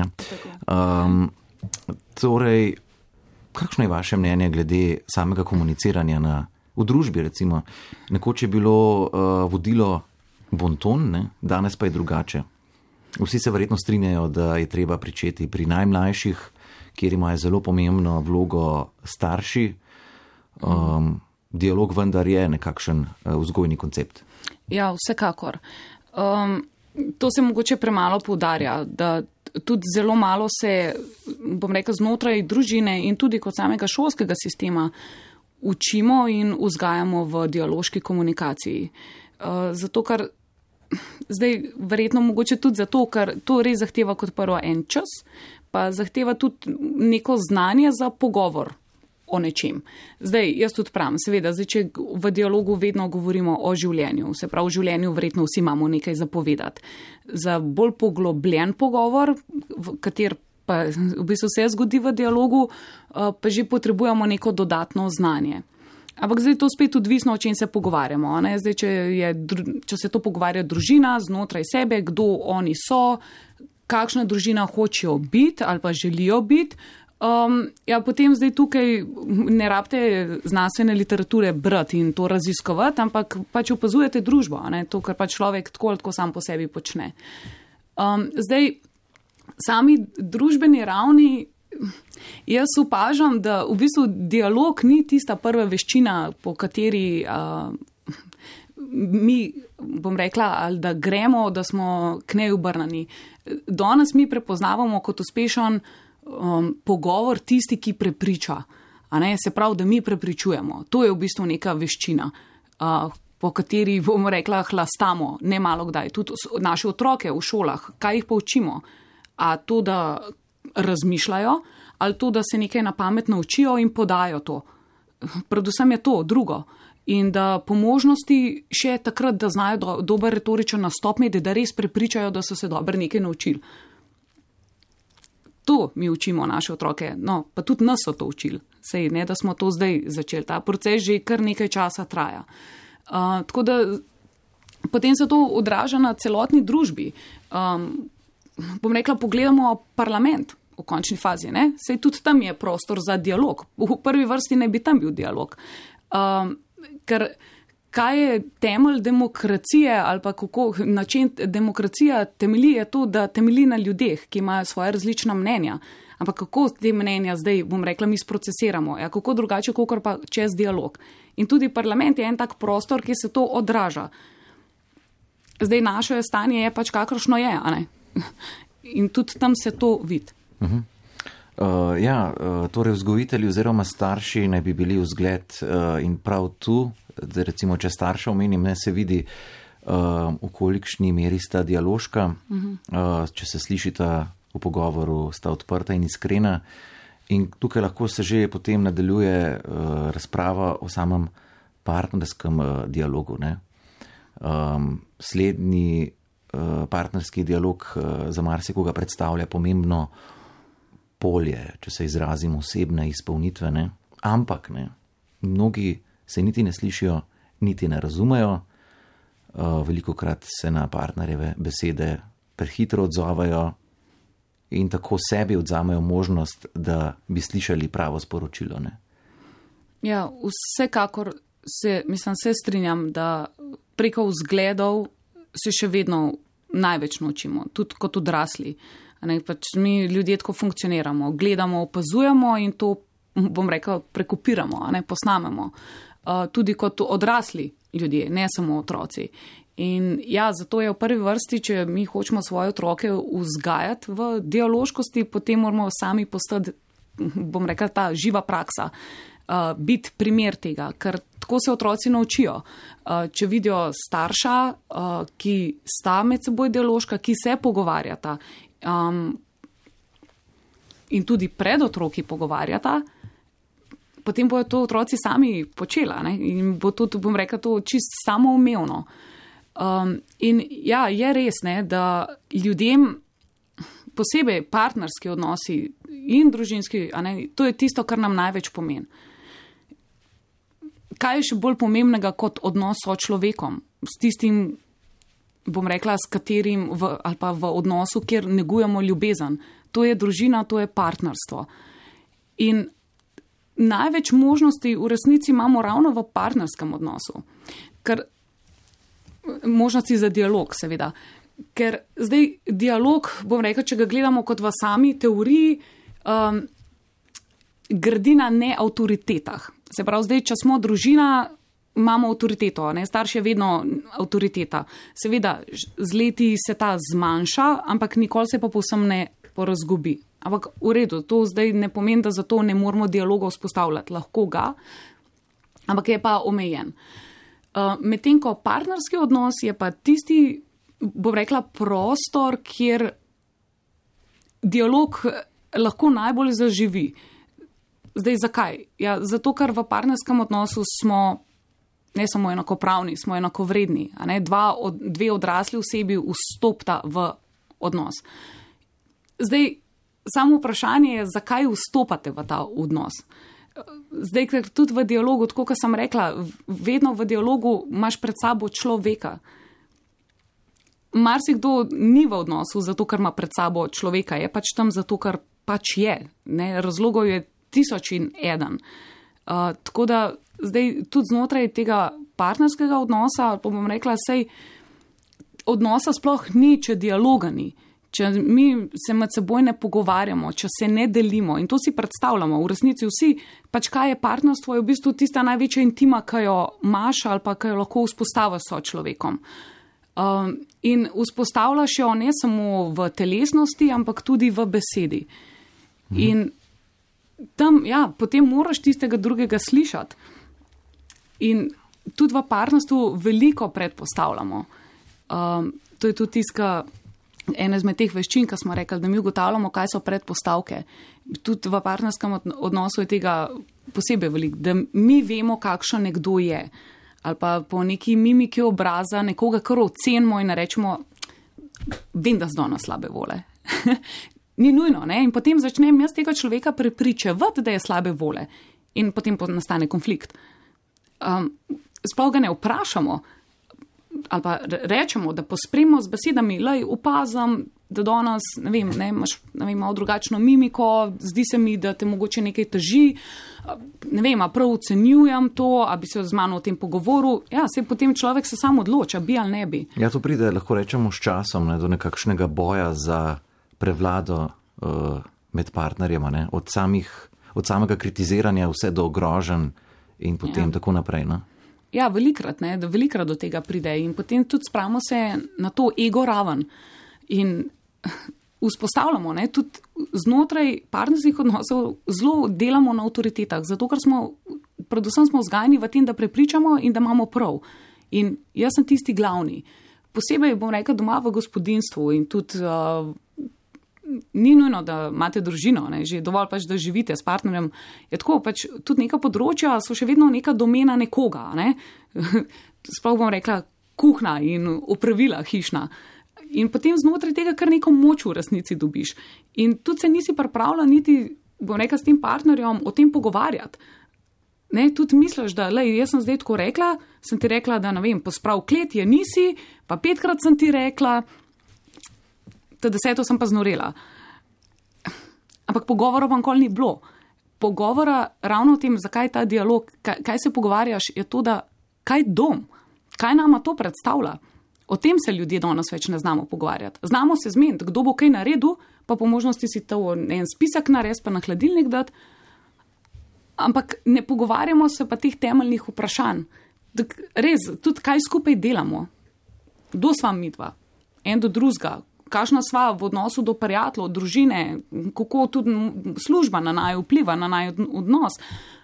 Torej, kakšno je vaše mnenje glede samega komuniciranja v družbi, recimo? Nekoč je bilo vodilo bonton, ne? Danes pa je drugače. Vsi se verjetno strinjajo, da je treba pričeti pri najmlajših, kjer imajo zelo pomembno vlogo starši. Dialog vendar je nekakšen vzgojni koncept. Ja, vsekakor. To se mogoče premalo poudarja, da tudi zelo malo se, bom rekel, znotraj družine in tudi kot samega šolskega sistema učimo in vzgajamo v dialoški komunikaciji. Zato, ker zdaj verjetno mogoče tudi zato, ker to res zahteva kot prvo en čas, pa zahteva tudi neko znanje za pogovor o nečem. Zdaj, jaz tudi pravim, seveda, zdaj, če v dialogu vedno govorimo o življenju, se pravi, v življenju verjetno vsi imamo nekaj zapovedati. Za bolj poglobljen pogovor, kater pa v bistvu se zgodi v dialogu, pa že potrebujemo neko dodatno znanje. Ampak zdaj to spet odvisno, o čem se pogovarjamo. Ne? Zdaj, če se to pogovarja družina znotraj sebe, kdo oni so, kakšna družina hočejo biti ali pa želijo biti, ja, potem zdaj tukaj ne rabite znanstvene literature brati in to raziskovati, ampak pač opazujete družbo, ne? To, kar pač človek tako sam po sebi počne. Zdaj, sami družbeni ravni, jaz opažam, da v bistvu dialog ni tista prva veščina, po kateri mi, bom rekla, ali da gremo, da smo k njej obrnjeni. Danes mi prepoznavamo kot uspešen pogovor tisti, ki prepriča. A ne? Se pravi, da mi prepričujemo. To je v bistvu neka veščina, po kateri, bomo rekla, hlastamo, ne malo kdaj. Tudi naše otroke v šolah, kaj jih pa učimo? A to, da razmišljajo, ali to, da se nekaj na pamet naučijo in podajo to. Predvsem je to drugo. In da po možnosti še takrat, da znajo dober retoričen nastop imeti, da res prepričajo, da so se dobro nekaj naučili. To mi učimo naše otroke, no, pa tudi nas so to učili. Sej ne, da smo to zdaj začeli. Ta proces že kar nekaj časa traja. Tako da potem se to odraža na celotni družbi. Bom rekla, pogledamo parlament v končni fazi, ne? Sej tudi tam je prostor za dialog. V prvi vrsti ne bi tam bil dialog. Ker kaj je temelj demokracije ali pa kako način demokracija temelji, je to, da temelji na ljudeh, ki imajo svoje različna mnenja. Ampak kako te mnenja zdaj, bom rekla, mi sprocesiramo? Ja, kako drugače, kakor pa čez dialog. In tudi parlament je en tak prostor, ki se to odraža. Zdaj naše stanje je pač kakršno je, a ne? In tudi tam se to vidi. Torej vzgojitelji oziroma starši naj bi bili vzgled in prav tu, recimo, če starša omenim, ne se vidi, v kolikšni meri sta dialoška, če se slišita v pogovoru, sta odprta in iskrena. In tukaj lahko se že potem nadaljuje razprava o samem partnerskem dialogu. Ne? Slednji partnerski dialog za marsikoga predstavlja pomembno polje, če se izrazim, osebne izpolnitvene, ampak ne, mnogi se niti ne slišijo, niti ne razumejo. Velikokrat se na partnerjeve besede prehitro odzovajo in tako sebi odzamejo možnost, da bi slišali pravo sporočilo. Ne? Ja, vsekakor se strinjam, da preko vzgledov se še vedno največ naučimo, tudi kot odrasli. Pač mi ljudje tako funkcioniramo, gledamo, opazujemo in to, bom rekel, prekopiramo, posnamemo. Tudi kot odrasli ljudje, ne samo otroci. In ja, zato je v prvi vrsti, če mi hočemo svoje otroke vzgajati v dialoškosti, potem moramo sami postati, bom rekel, ta živa praksa, biti primer tega, ker tako se otroci naučijo. Če vidijo starša, ki sta med seboj dialoška, ki se pogovarjata in tudi pred otroki pogovarjata, potem bojo to otroci sami počela, ne? In bo to, bom rekel, to čist samoumevno. In ja, je res, ne, da ljudem, posebej partnerski odnosi in družinski, to je tisto, kar nam največ pomeni. Kaj je še bolj pomembnega kot odnos s človekom, s tistim, bom rekla, s katerim ali pa v odnosu, kjer negujemo ljubezen. To je družina, to je partnerstvo. In največ možnosti v resnici imamo ravno v partnerskem odnosu. Ker možnosti za dialog, seveda. Ker zdaj dialog, bom rekel, če ga gledamo kot v sami teoriji, gradi na neavtoritetah. Se pravi, zdaj, če smo družina, imamo avtoriteto, starš je vedno avtoriteta. Seveda, z leti se ta zmanjša, ampak nikoli se pa povsem ne porazgubi. Ampak v redu, to zdaj ne pomeni, da zato ne moramo dialoga vzpostavljati. Lahko ga, ampak je pa omejen. Medtem ko partnerski odnos je pa tisti, bom rekla, prostor, kjer dialog lahko najbolj zaživi. Zdaj, zakaj? Ja, zato, ker v partnerskem odnosu smo ne samo enakopravni, smo enakovredni. Dve odrasli osebi vstopta v odnos. Zdaj, samo vprašanje je, zakaj vstopate v ta odnos. Zdaj, ker tudi v dialogu, tako kot sem rekla, vedno v dialogu imaš pred sabo človeka. Marsikdo ni v odnosu zato, ker ima pred sabo človeka, je pač tam zato, ker pač je. Razlogov je 1001. Tako da zdaj tudi znotraj tega partnerskega odnosa, pa bom rekla, sej odnosa sploh ni, če dialoga ni. Če mi se med seboj ne pogovarjamo, če se ne delimo in to si predstavljamo, v resnici vsi, pač kaj je partnerstvo, je v bistvu tista največja intima, ki jo imaš ali pa ki jo lahko vzpostaviš s človekom. In vzpostavljaš jo ne samo v telesnosti, ampak tudi v besedi. In tam, ja, potem moraš tistega drugega slišati. In tudi v partnerstvu veliko predpostavljamo. To je tudi tiska ena izmed teh veščin, ki smo rekli, da mi ugotavljamo, kaj so predpostavke. Tudi v partnerskem odnosu je tega posebej veliko, da mi vemo, kakšen nekdo je. Ali pa po neki mimiki obraza nekoga kar ocenimo in rečemo, vem, da zdaj na slabe vole. Ni nujno, ne? In potem začnem jaz tega človeka prepričevati, da je slabe vole. In potem nastane konflikt. Sploh ga ne vprašamo, ali pa rečemo, da pospremimo z besedami, lej, opazam, da danes, ne vem, imaš malo drugačno mimiko, zdi se mi, da te mogoče nekaj teži, ne vem, a prav ocenjujem to, a bi se z mano o tem pogovoril. Ja, se potem človek se sam odloča, bi ali ne bi. Ja, to pride, lahko rečemo, s časom, do nekakšnega boja za prevlado med partnerjema, ne? Od samega kritiziranja vse do groženj in potem tako naprej. Ne? Ja, velikrat do tega pride in potem tudi spravimo se na to ego raven in vzpostavljamo, ne, tudi znotraj partnerskih odnosov zelo delamo na avtoritetah, zato ker predvsem smo vzgajani v tem, da prepričamo in da imamo prav. In jaz sem tisti glavni. Posebej bom rekel doma v gospodinjstvu in tudi ni nujno, da imate družino, ne, že dovolj pač, da živite s partnerjem. Je tako, pač tudi neka področja so še vedno neka domena nekoga, ne. Sploh bom rekla kuhna in opravila hišna. In potem znotraj tega kar neko moč v resnici dobiš. In tudi se nisi pripravila niti, bom rekla, s tem partnerjem o tem pogovarjati. Ne, tudi misliš, da jaz sem zdaj tako rekla, sem ti rekla, da ne vem, posprav klet je nisi, pa 5-krat sem ti rekla, ta 10. sem pa znorela. Ampak pogovora pa nikoli ni bilo. Pogovora ravno o tem, zakaj ta dialog, kaj se pogovarjaš, je to, da kaj dom, kaj nama to predstavlja. O tem se ljudje danes več ne znamo pogovarjati. Znamo se zmeniti, kdo bo kaj naredil, pa po možnosti si to en spisek narediti, pa na hladilnik dati. Ampak ne pogovarjamo se pa teh temeljnih vprašanj. Res, tudi kaj skupaj delamo. Kdo sva midva? En do drugega. Kakšna sva v odnosu do prijateljev, družine, kako tudi služba na naj vpliva, na naj odnos.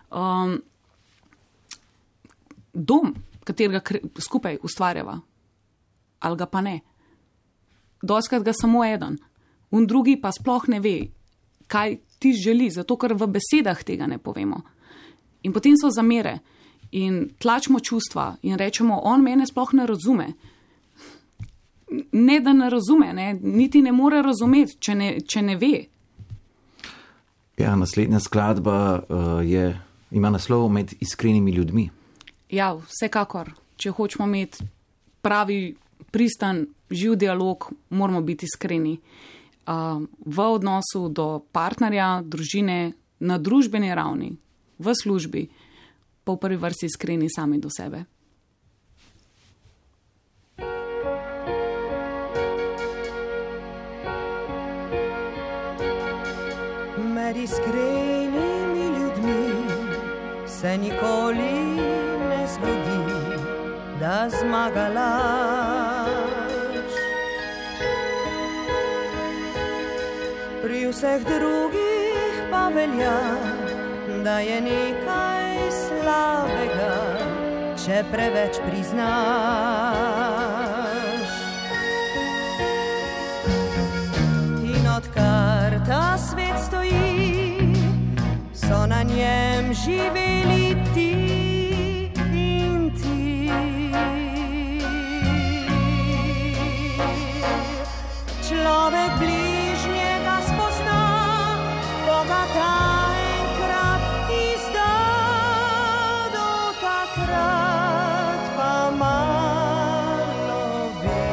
Dom, katerega skupaj ustvarjava. Ali ga pa ne. Dostikrat ga samo eden. Un drugi pa sploh ne ve, kaj ti želi, zato ker v besedah tega ne povemo. In potem so zamere in tlačimo čustva in rečemo, on mene sploh ne razume. Ne, da ne razume, ne, niti ne more razumeti, če ne ve. Ja, naslednja skladba ima naslov Med iskrenimi ljudmi. Ja, vsekakor. Če hočemo imeti pravi pristan, živ dialog, moramo biti iskreni. V odnosu do partnerja, družine, na družbeni ravni, v službi, pa v prvi vrsti iskreni sami do sebe. Med iskrenimi ljudmi se nikoli ne zgodi, da zmaga laž. Pri vseh drugih pa velja, da je nekaj slabega, če preveč priznaš. In odkar ta svet stoji, so na njem živeli ti in ti. Človek bližnjega spozna, ko ga ta enkrat izda, do takrat pa malo ve.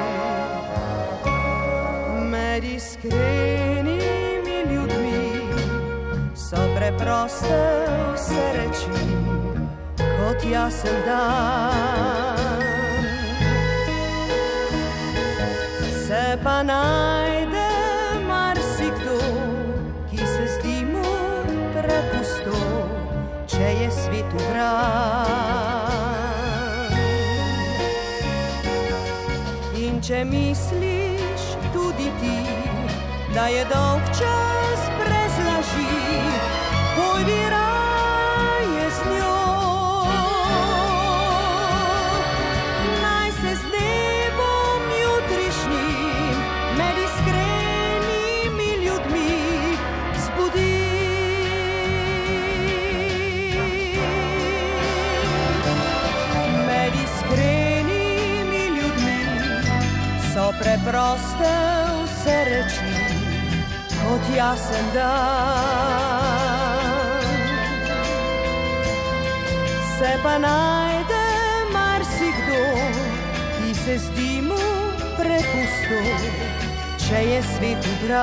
Med iskrenimi ljudmi so preproste vse reči, kot jasen dan. Se pa najde marsikdo, ki se zdi mu prepusto, če je svet ubran. In če misliš tudi ti, da je dolg čas brez laži, pojdi raje z njo. Naj se z dnevom jutrišnjim med iskrenimi ljudmi zbudi. Med iskrenimi ljudmi so preproste vse reči, kot jasen dan. Se pa najde marsikdo, ki se zdi mu prepusto, če je svet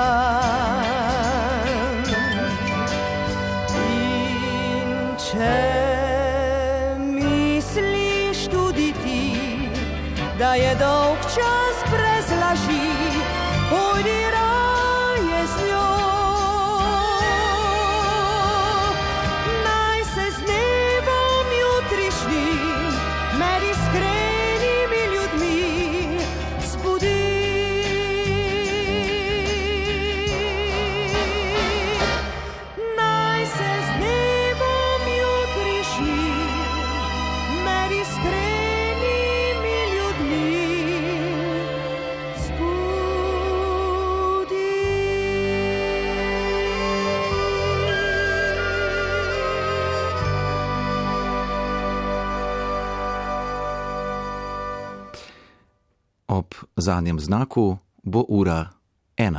ubran. In če misliš tudi ti, da je dolg čas brez laži, pojdi raje z njo. Naj se z dnevom jutrišnjim med iskrenimi ljudmi zbudi. Naj se z dnevom jutrišnjim med iskrenimi ljudmi zbudi. Ob zadnjem znaku bo ura 1.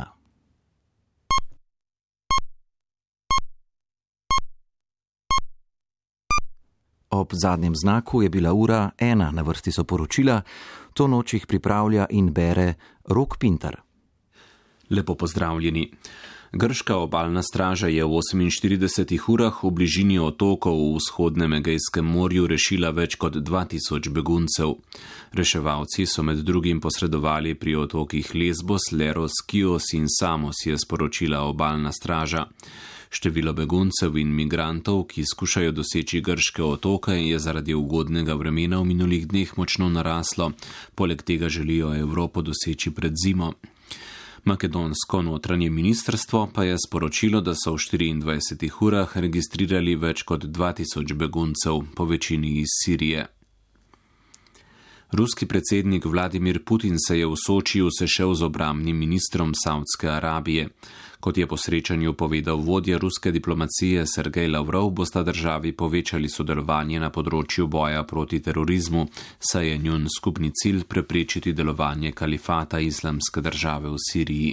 Ob zadnjem znaku je bila ura 1, na vrsti so poročila, to noč jih pripravlja in bere Rok Pintar. Lepo pozdravljeni. Grška obalna straža je v 48 urah v bližini otokov v vzhodnem Egejskem morju rešila več kot 2000 beguncev. Reševalci so med drugim posredovali pri otokih Lesbos, Leros, Kios in Samos, je sporočila obalna straža. Število beguncev in migrantov, ki skušajo doseči grške otoke, je zaradi ugodnega vremena v minulih dneh močno naraslo. Poleg tega želijo Evropo doseči pred zimo. Makedonsko notranje ministrstvo pa je sporočilo, da so v 24 urah registrirali več kot 2000 beguncev, po večini iz Sirije. Ruski predsednik Vladimir Putin se je v Sočiju sešel z obrambnim ministrom Saudske Arabije. Kot je po srečanju povedal vodja ruske diplomacije Sergej Lavrov, bosta državi povečali sodelovanje na področju boja proti terorizmu, saj je njun skupni cilj preprečiti delovanje kalifata Islamske države v Siriji.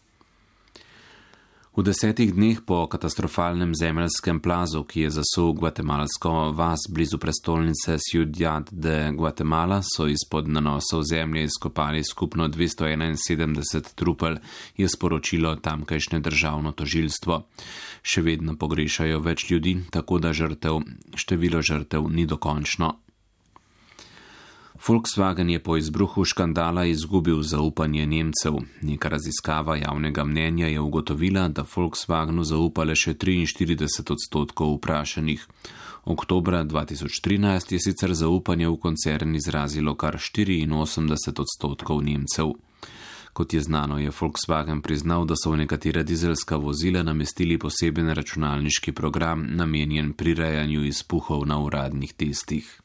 V 10 dneh po katastrofalnem zemeljskem plazu, ki je zasul gvatemalsko vas blizu prestolnice Ciudad de Guatemala, so izpod nanosov zemlje izkopali skupno 271 trupel, je sporočilo tamkajšnje državno tožilstvo. Še vedno pogrešajo več ljudi, tako da število žrtev ni dokončno. Volkswagen je po izbruhu škandala izgubil zaupanje Nemcev. Neka raziskava javnega mnenja je ugotovila, da Volkswagenu zaupa le še 43% vprašanih. Oktobra 2013 je sicer zaupanje v koncern izrazilo kar 84% Nemcev. Kot je znano, je Volkswagen priznal, da so v nekatera dizelska vozila namestili poseben računalniški program, namenjen prirejanju izpuhov na uradnih testih.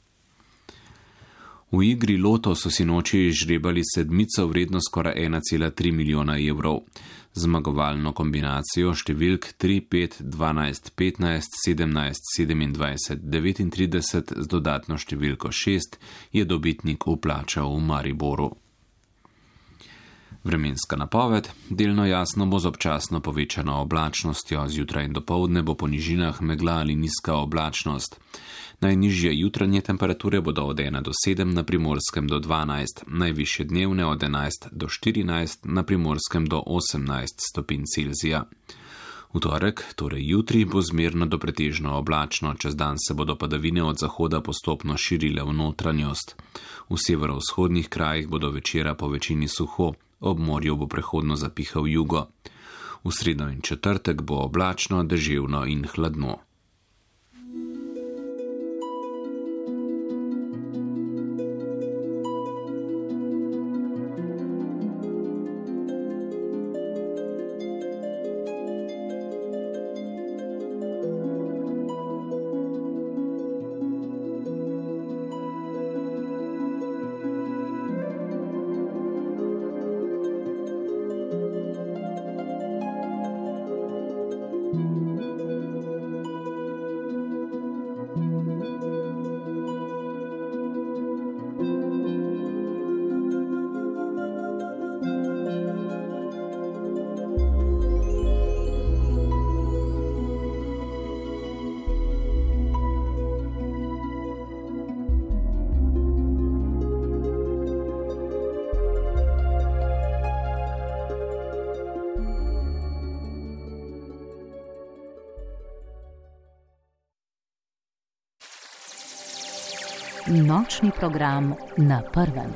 V igri Loto so sinoči izžrebali sedmico vredno skoraj 1,3 milijona evrov. Zmagovalno kombinacijo številk 3, 5, 12, 15, 17, 27, 39 z dodatno številko 6 je dobitnik vplačal v Mariboru. Vremenska napoved: delno jasno bo z občasno povečano oblačnostjo, zjutraj in dopoldne bo po nižinah megla ali nizka oblačnost. Najnižje jutranje temperature bodo od 1 do 7, na Primorskem do 12, najvišje dnevne od 11 do 14, na Primorskem do 18 stopinj Celzija. V torek, torej jutri, bo zmerno do pretežno oblačno, čez dan se bodo padavine od zahoda postopno širile v notranjost. V severovzhodnih krajih bodo večera po večini suho, ob morju bo prehodno zapihal jugo. V sredo in četrtek bo oblačno, deževno in hladno. Nočni program na Prvem.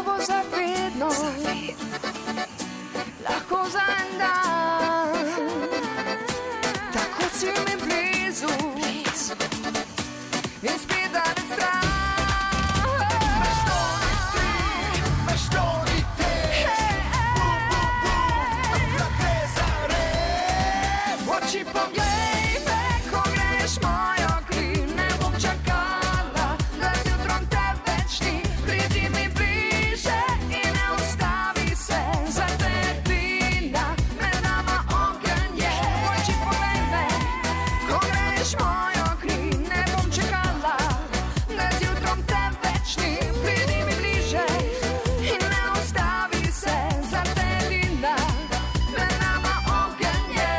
bo zavedno, lahko za en dan. Tako si mi blizu in spet daleč stran. Oči poglej me, ko greš mojo kri, ne bom čakala, da zjutrom te več ni. Pridi mi bliže in ne ustavi se, za te edina, med nama ogenj je. Oči poglej me, ko greš mojo kri, ne bom čakala, da zjutrom te več ni. Pridi mi bliže in ne ustavi se, za te edina, med nama ogenj je.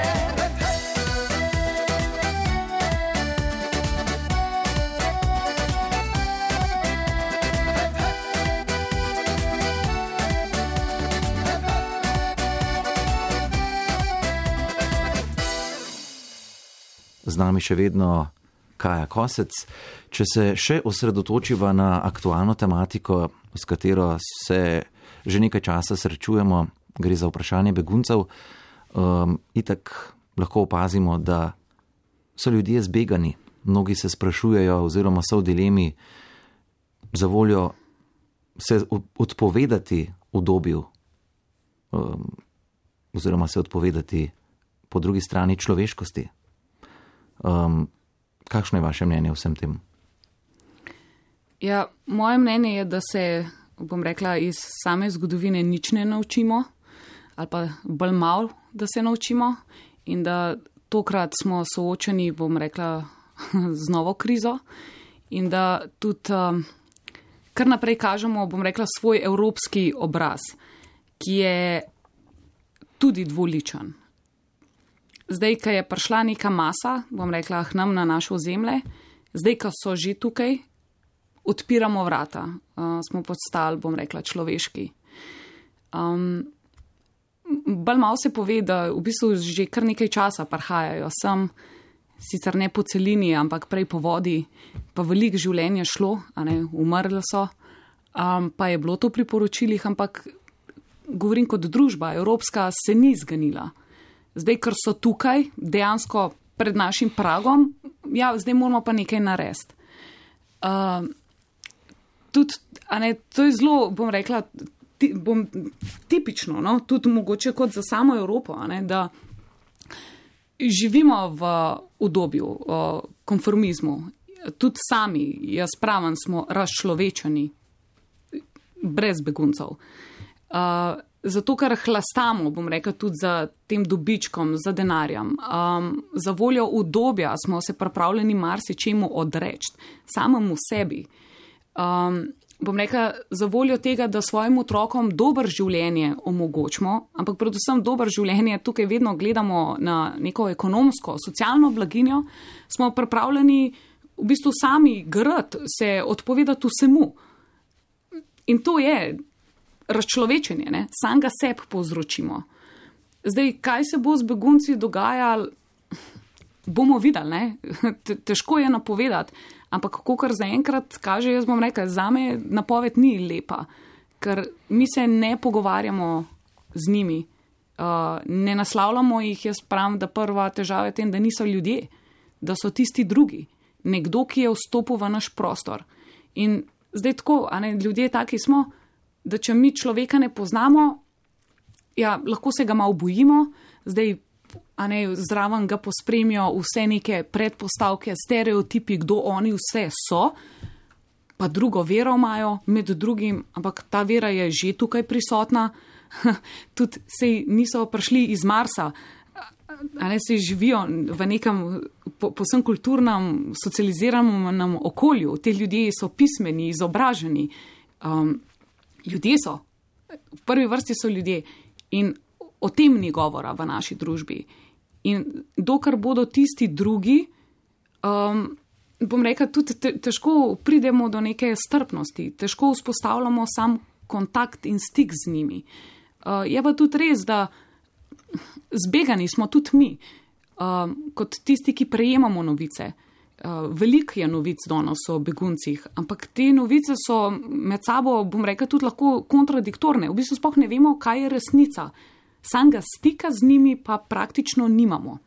Z nami še vedno Kaja Kosec. Če se še osredotočiva na aktualno tematiko, s katero se že nekaj časa srečujemo, gre za vprašanje beguncev, itak lahko opazimo, da so ljudje zbegani. Mnogi se sprašujejo oziroma so v dilemi za voljo se odpovedati udobju oziroma se odpovedati po drugi strani človeškosti. Kakšno je vaše mnenje o vsem tem? Ja, moje mnenje je, da se, bom rekla, iz same zgodovine nič ne naučimo, ali pa bolj malo, da se naučimo, in da tokrat smo soočeni, bom rekla, z novo krizo, in da tudi kar naprej kažemo, bom rekla, svoj evropski obraz, ki je tudi dvoličen. Zdaj, ko je prišla neka masa, bom rekla, k nam na naše ozemlje, zdaj, ko so že tukaj, odpiramo vrata, smo postali, bom rekla, človeški. Bolj malo se pove, da v bistvu že kar nekaj časa prihajajo sem, sicer ne po celini, ampak prej po vodi, pa veliko življenje šlo, umrli so, pa je bilo to v priporočilih, ampak govorim kot družba, evropska se ni zganila. Zdaj, ker so tukaj, dejansko pred našim pragom, ja, zdaj moramo pa nekaj narediti. Tudi, to je zelo, bom rekla, tipično, no? Tudi mogoče kot za samo Evropo, da živimo v udobju, konformizmu, tudi sami, jaz pravim, smo razčlovečeni, brez beguncev. Zato, ker hlastamo, bom rekla, tudi za tem dobičkom, za denarjem. Za voljo udobja smo se pripravljeni marsičemu odreči, samemu sebi. Bom rekla, za voljo tega, da svojim otrokom dober življenje omogočimo, ampak predvsem dober življenje, tukaj vedno gledamo na neko ekonomsko, socialno blaginjo, smo pripravljeni v bistvu sami grad, se odpovedati vsemu. In to je razčlovečenje, samega sebe povzročimo. Zdaj, kaj se bo z begunci dogajalo, bomo videli, težko je napovedati, ampak kakor zaenkrat kaže, jaz bom rekla, zame napoved ni lepa, ker mi se ne pogovarjamo z njimi, ne naslavljamo jih, jaz pravim, da prva težava je tem, da niso ljudje, da so tisti drugi, nekdo, ki je vstopil v naš prostor. In zdaj tako, ljudje taki smo, da če mi človeka ne poznamo, ja, lahko se ga malo bojimo, zdaj, zraven ga pospremijo vse neke predpostavke, stereotipi, kdo oni vse so, pa drugo vero imajo med drugim, ampak ta vera je že tukaj prisotna, tudi sej niso prišli iz Marsa, se živijo v nekem povsem kulturnem, socializiranem okolju, te ljudje so pismeni, izobraženi, ljudje so, v prvi vrsti so ljudje in o tem ni govora v naši družbi. In dokler bodo tisti drugi, bom rekla, tudi težko pridemo do neke strpnosti, težko vzpostavljamo sam kontakt in stik z njimi. Je pa tudi res, da zbegani smo tudi mi, kot tisti, ki prejemamo novice. Veliko je novic danes o beguncih, ampak te novice so med sabo, bom rekla, tudi lahko kontradiktorne. V bistvu sploh ne vemo, kaj je resnica. Samega stika z njimi pa praktično nimamo.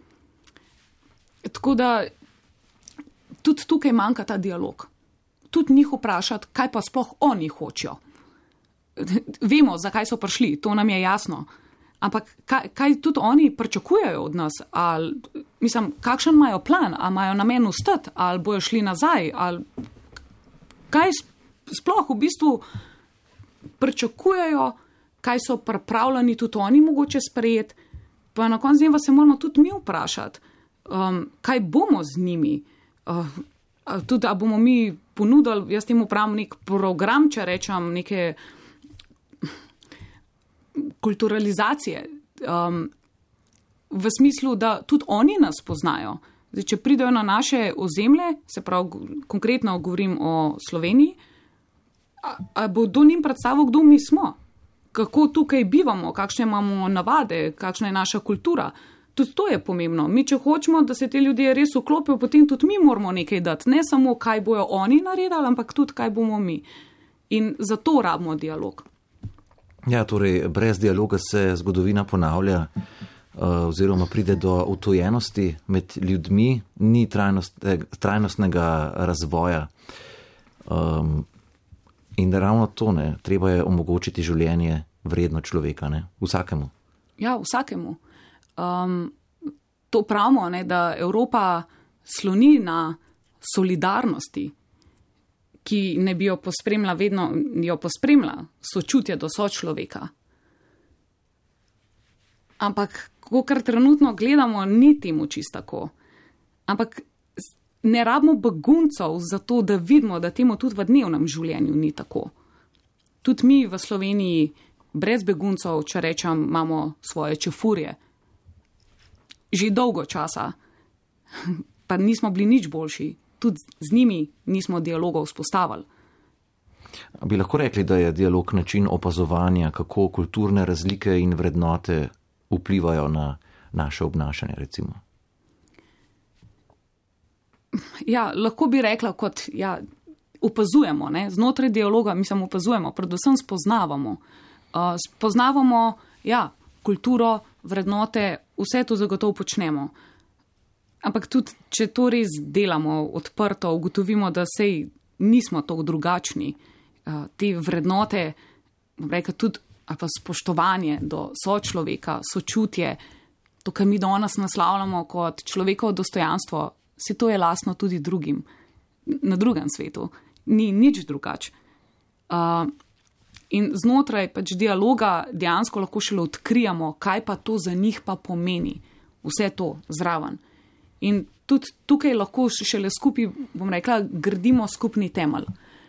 Tako da tudi tukaj manjka ta dialog. Tudi njih vprašati, kaj pa sploh oni hočejo. Vemo, zakaj so prišli, to nam je jasno. Ampak kaj tudi oni pričakujejo od nas? Ali, mislim, kakšen imajo plan? Ali imajo namen ostati? Ali bojo šli nazaj? Ali kaj sploh v bistvu pričakujejo, kaj so pripravljeni tudi oni mogoče sprejeti? Pa na koncu dneva se moramo tudi mi vprašati, kaj bomo z njimi? Tudi, a bomo mi ponudili, jaz temu pravim, nek program, če rečem, neke kulturalizacije, v smislu, da tudi oni nas poznajo. Zdaj, če pridejo na naše ozemlje, se pravi, konkretno govorim o Sloveniji, a bo do njim predstavil, kdo mi smo, kako tukaj bivamo, kakšne imamo navade, kakšna je naša kultura. Tudi to je pomembno. Mi, če hočemo, da se te ljudje res vklopijo, potem tudi mi moramo nekaj dati. Ne samo, kaj bojo oni naredili, ampak tudi, kaj bomo mi. In zato rabimo dialog. Ja, torej, brez dialoga se zgodovina ponavlja, oziroma pride do utojenosti med ljudmi, ni trajnostnega razvoja. In ravno to, ne, treba je omogočiti življenje vredno človeka, ne, vsakemu. Ja, vsakemu. To pravimo, ne, da Evropa sloni na solidarnosti, ki ne bi jo pospremila vedno, jo pospremila sočutje do sočloveka. Ampak, kar trenutno gledamo, ni temu čisto tako. Ampak ne rabimo beguncev za to, da vidimo, da temu tudi v dnevnem življenju ni tako. Tudi mi v Sloveniji brez beguncev, če rečem, imamo svoje čefurje. Že dolgo časa, pa nismo bili nič boljši. Tudi z njimi nismo dialoga vzpostavili. Bi lahko rekli, da je dialog način opazovanja, kako kulturne razlike in vrednote vplivajo na naše obnašanje, recimo? Ja, lahko bi rekla, kot opazujemo, ne? Znotraj dialoga, mislim, opazujemo, predvsem spoznavamo. Spoznavamo, kulturo, vrednote, vse to zagotovo počnemo. Ampak tudi, če to res delamo odprto, ugotovimo, da sej nismo tako drugačni. Te vrednote, bom rekel, tudi spoštovanje do sočloveka, sočutje, to, kar mi danes naslavljamo kot človekovo dostojanstvo, se to je lastno tudi drugim, na drugem svetu. Ni nič drugače. In znotraj pač dialoga dejansko lahko šele odkrijamo, kaj pa to za njih pa pomeni. Vse to zraven. In tudi tukaj lahko šele skupaj, bom rekla, gradimo skupni temelj.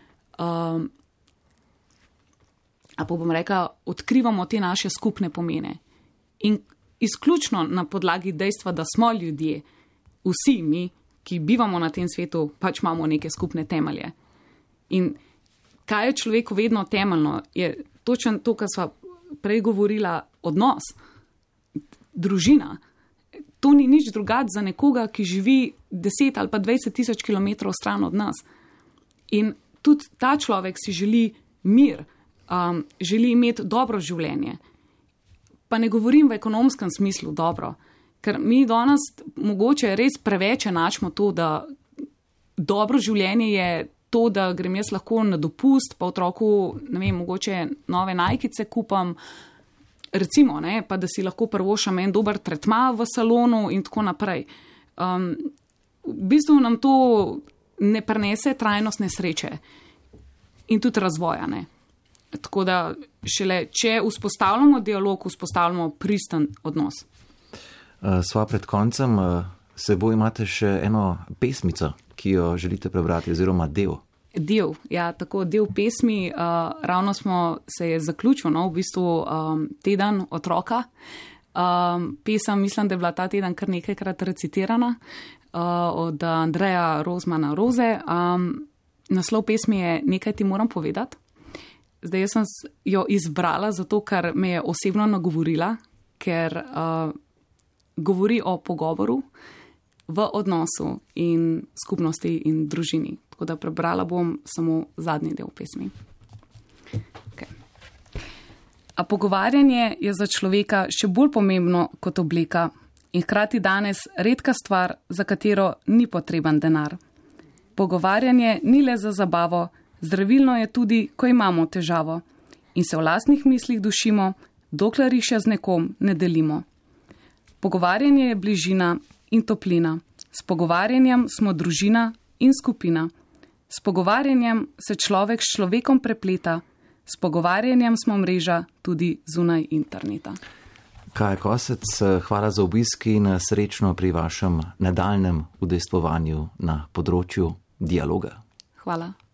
Pa bom rekla, odkrivamo te naše skupne pomene. In izključno na podlagi dejstva, da smo ljudje, vsi mi, ki bivamo na tem svetu, pač imamo neke skupne temelje. In kaj je človeku vedno temeljno, je točno to, kar sva prej govorila, odnos, družina. To ni nič drugače za nekoga, ki živi 10 ali pa 20 tisoč kilometrov stran od nas. In tudi ta človek si želi mir, želi imeti dobro življenje. Pa ne govorim v ekonomskem smislu dobro, ker mi danes mogoče res preveč enačimo to, da dobro življenje je to, da grem jaz lahko na dopust, pa otroku, ne vem, mogoče nove najkice kupam, recimo, ne, pa da si lahko prvošam en dober tretma v salonu in tako naprej. V bistvu nam to ne prinese trajnostne sreče in tudi razvoja, ne. Tako da šele, če vzpostavljamo dialog, vzpostavljamo pristen odnos. Sva pred koncem, seboj imate še eno pesmico, ki jo želite prebrati, oziroma del. Del, tako del pesmi, ravno se je zaključil, v bistvu teden otroka. Pesem, mislim, da je bila ta teden kar nekajkrat recitirana od Andreja Rozmana Roze. Naslov pesmi je Nekaj ti moram povedati. Zdaj jaz sem jo izbrala zato, ker me je osebno nagovorila, ker govori o pogovoru v odnosu in skupnosti in družini. Tako da prebrala bom samo zadnji del pesmi. Okay. A pogovarjanje je za človeka še bolj pomembno kot obleka in hkrati danes redka stvar, za katero ni potreben denar. Pogovarjanje ni le za zabavo, zdravilno je tudi, ko imamo težavo in se v lastnih mislih dušimo, dokler jih še z nekom ne delimo. Pogovarjanje je bližina in toplina. S pogovarjanjem smo družina in skupina. S pogovarjanjem se človek s človekom prepleta. S pogovarjanjem smo mreža tudi zunaj interneta. Kaja Kosec, hvala za obisk in srečno pri vašem nadaljnjem udejstvovanju na področju dialoga. Hvala.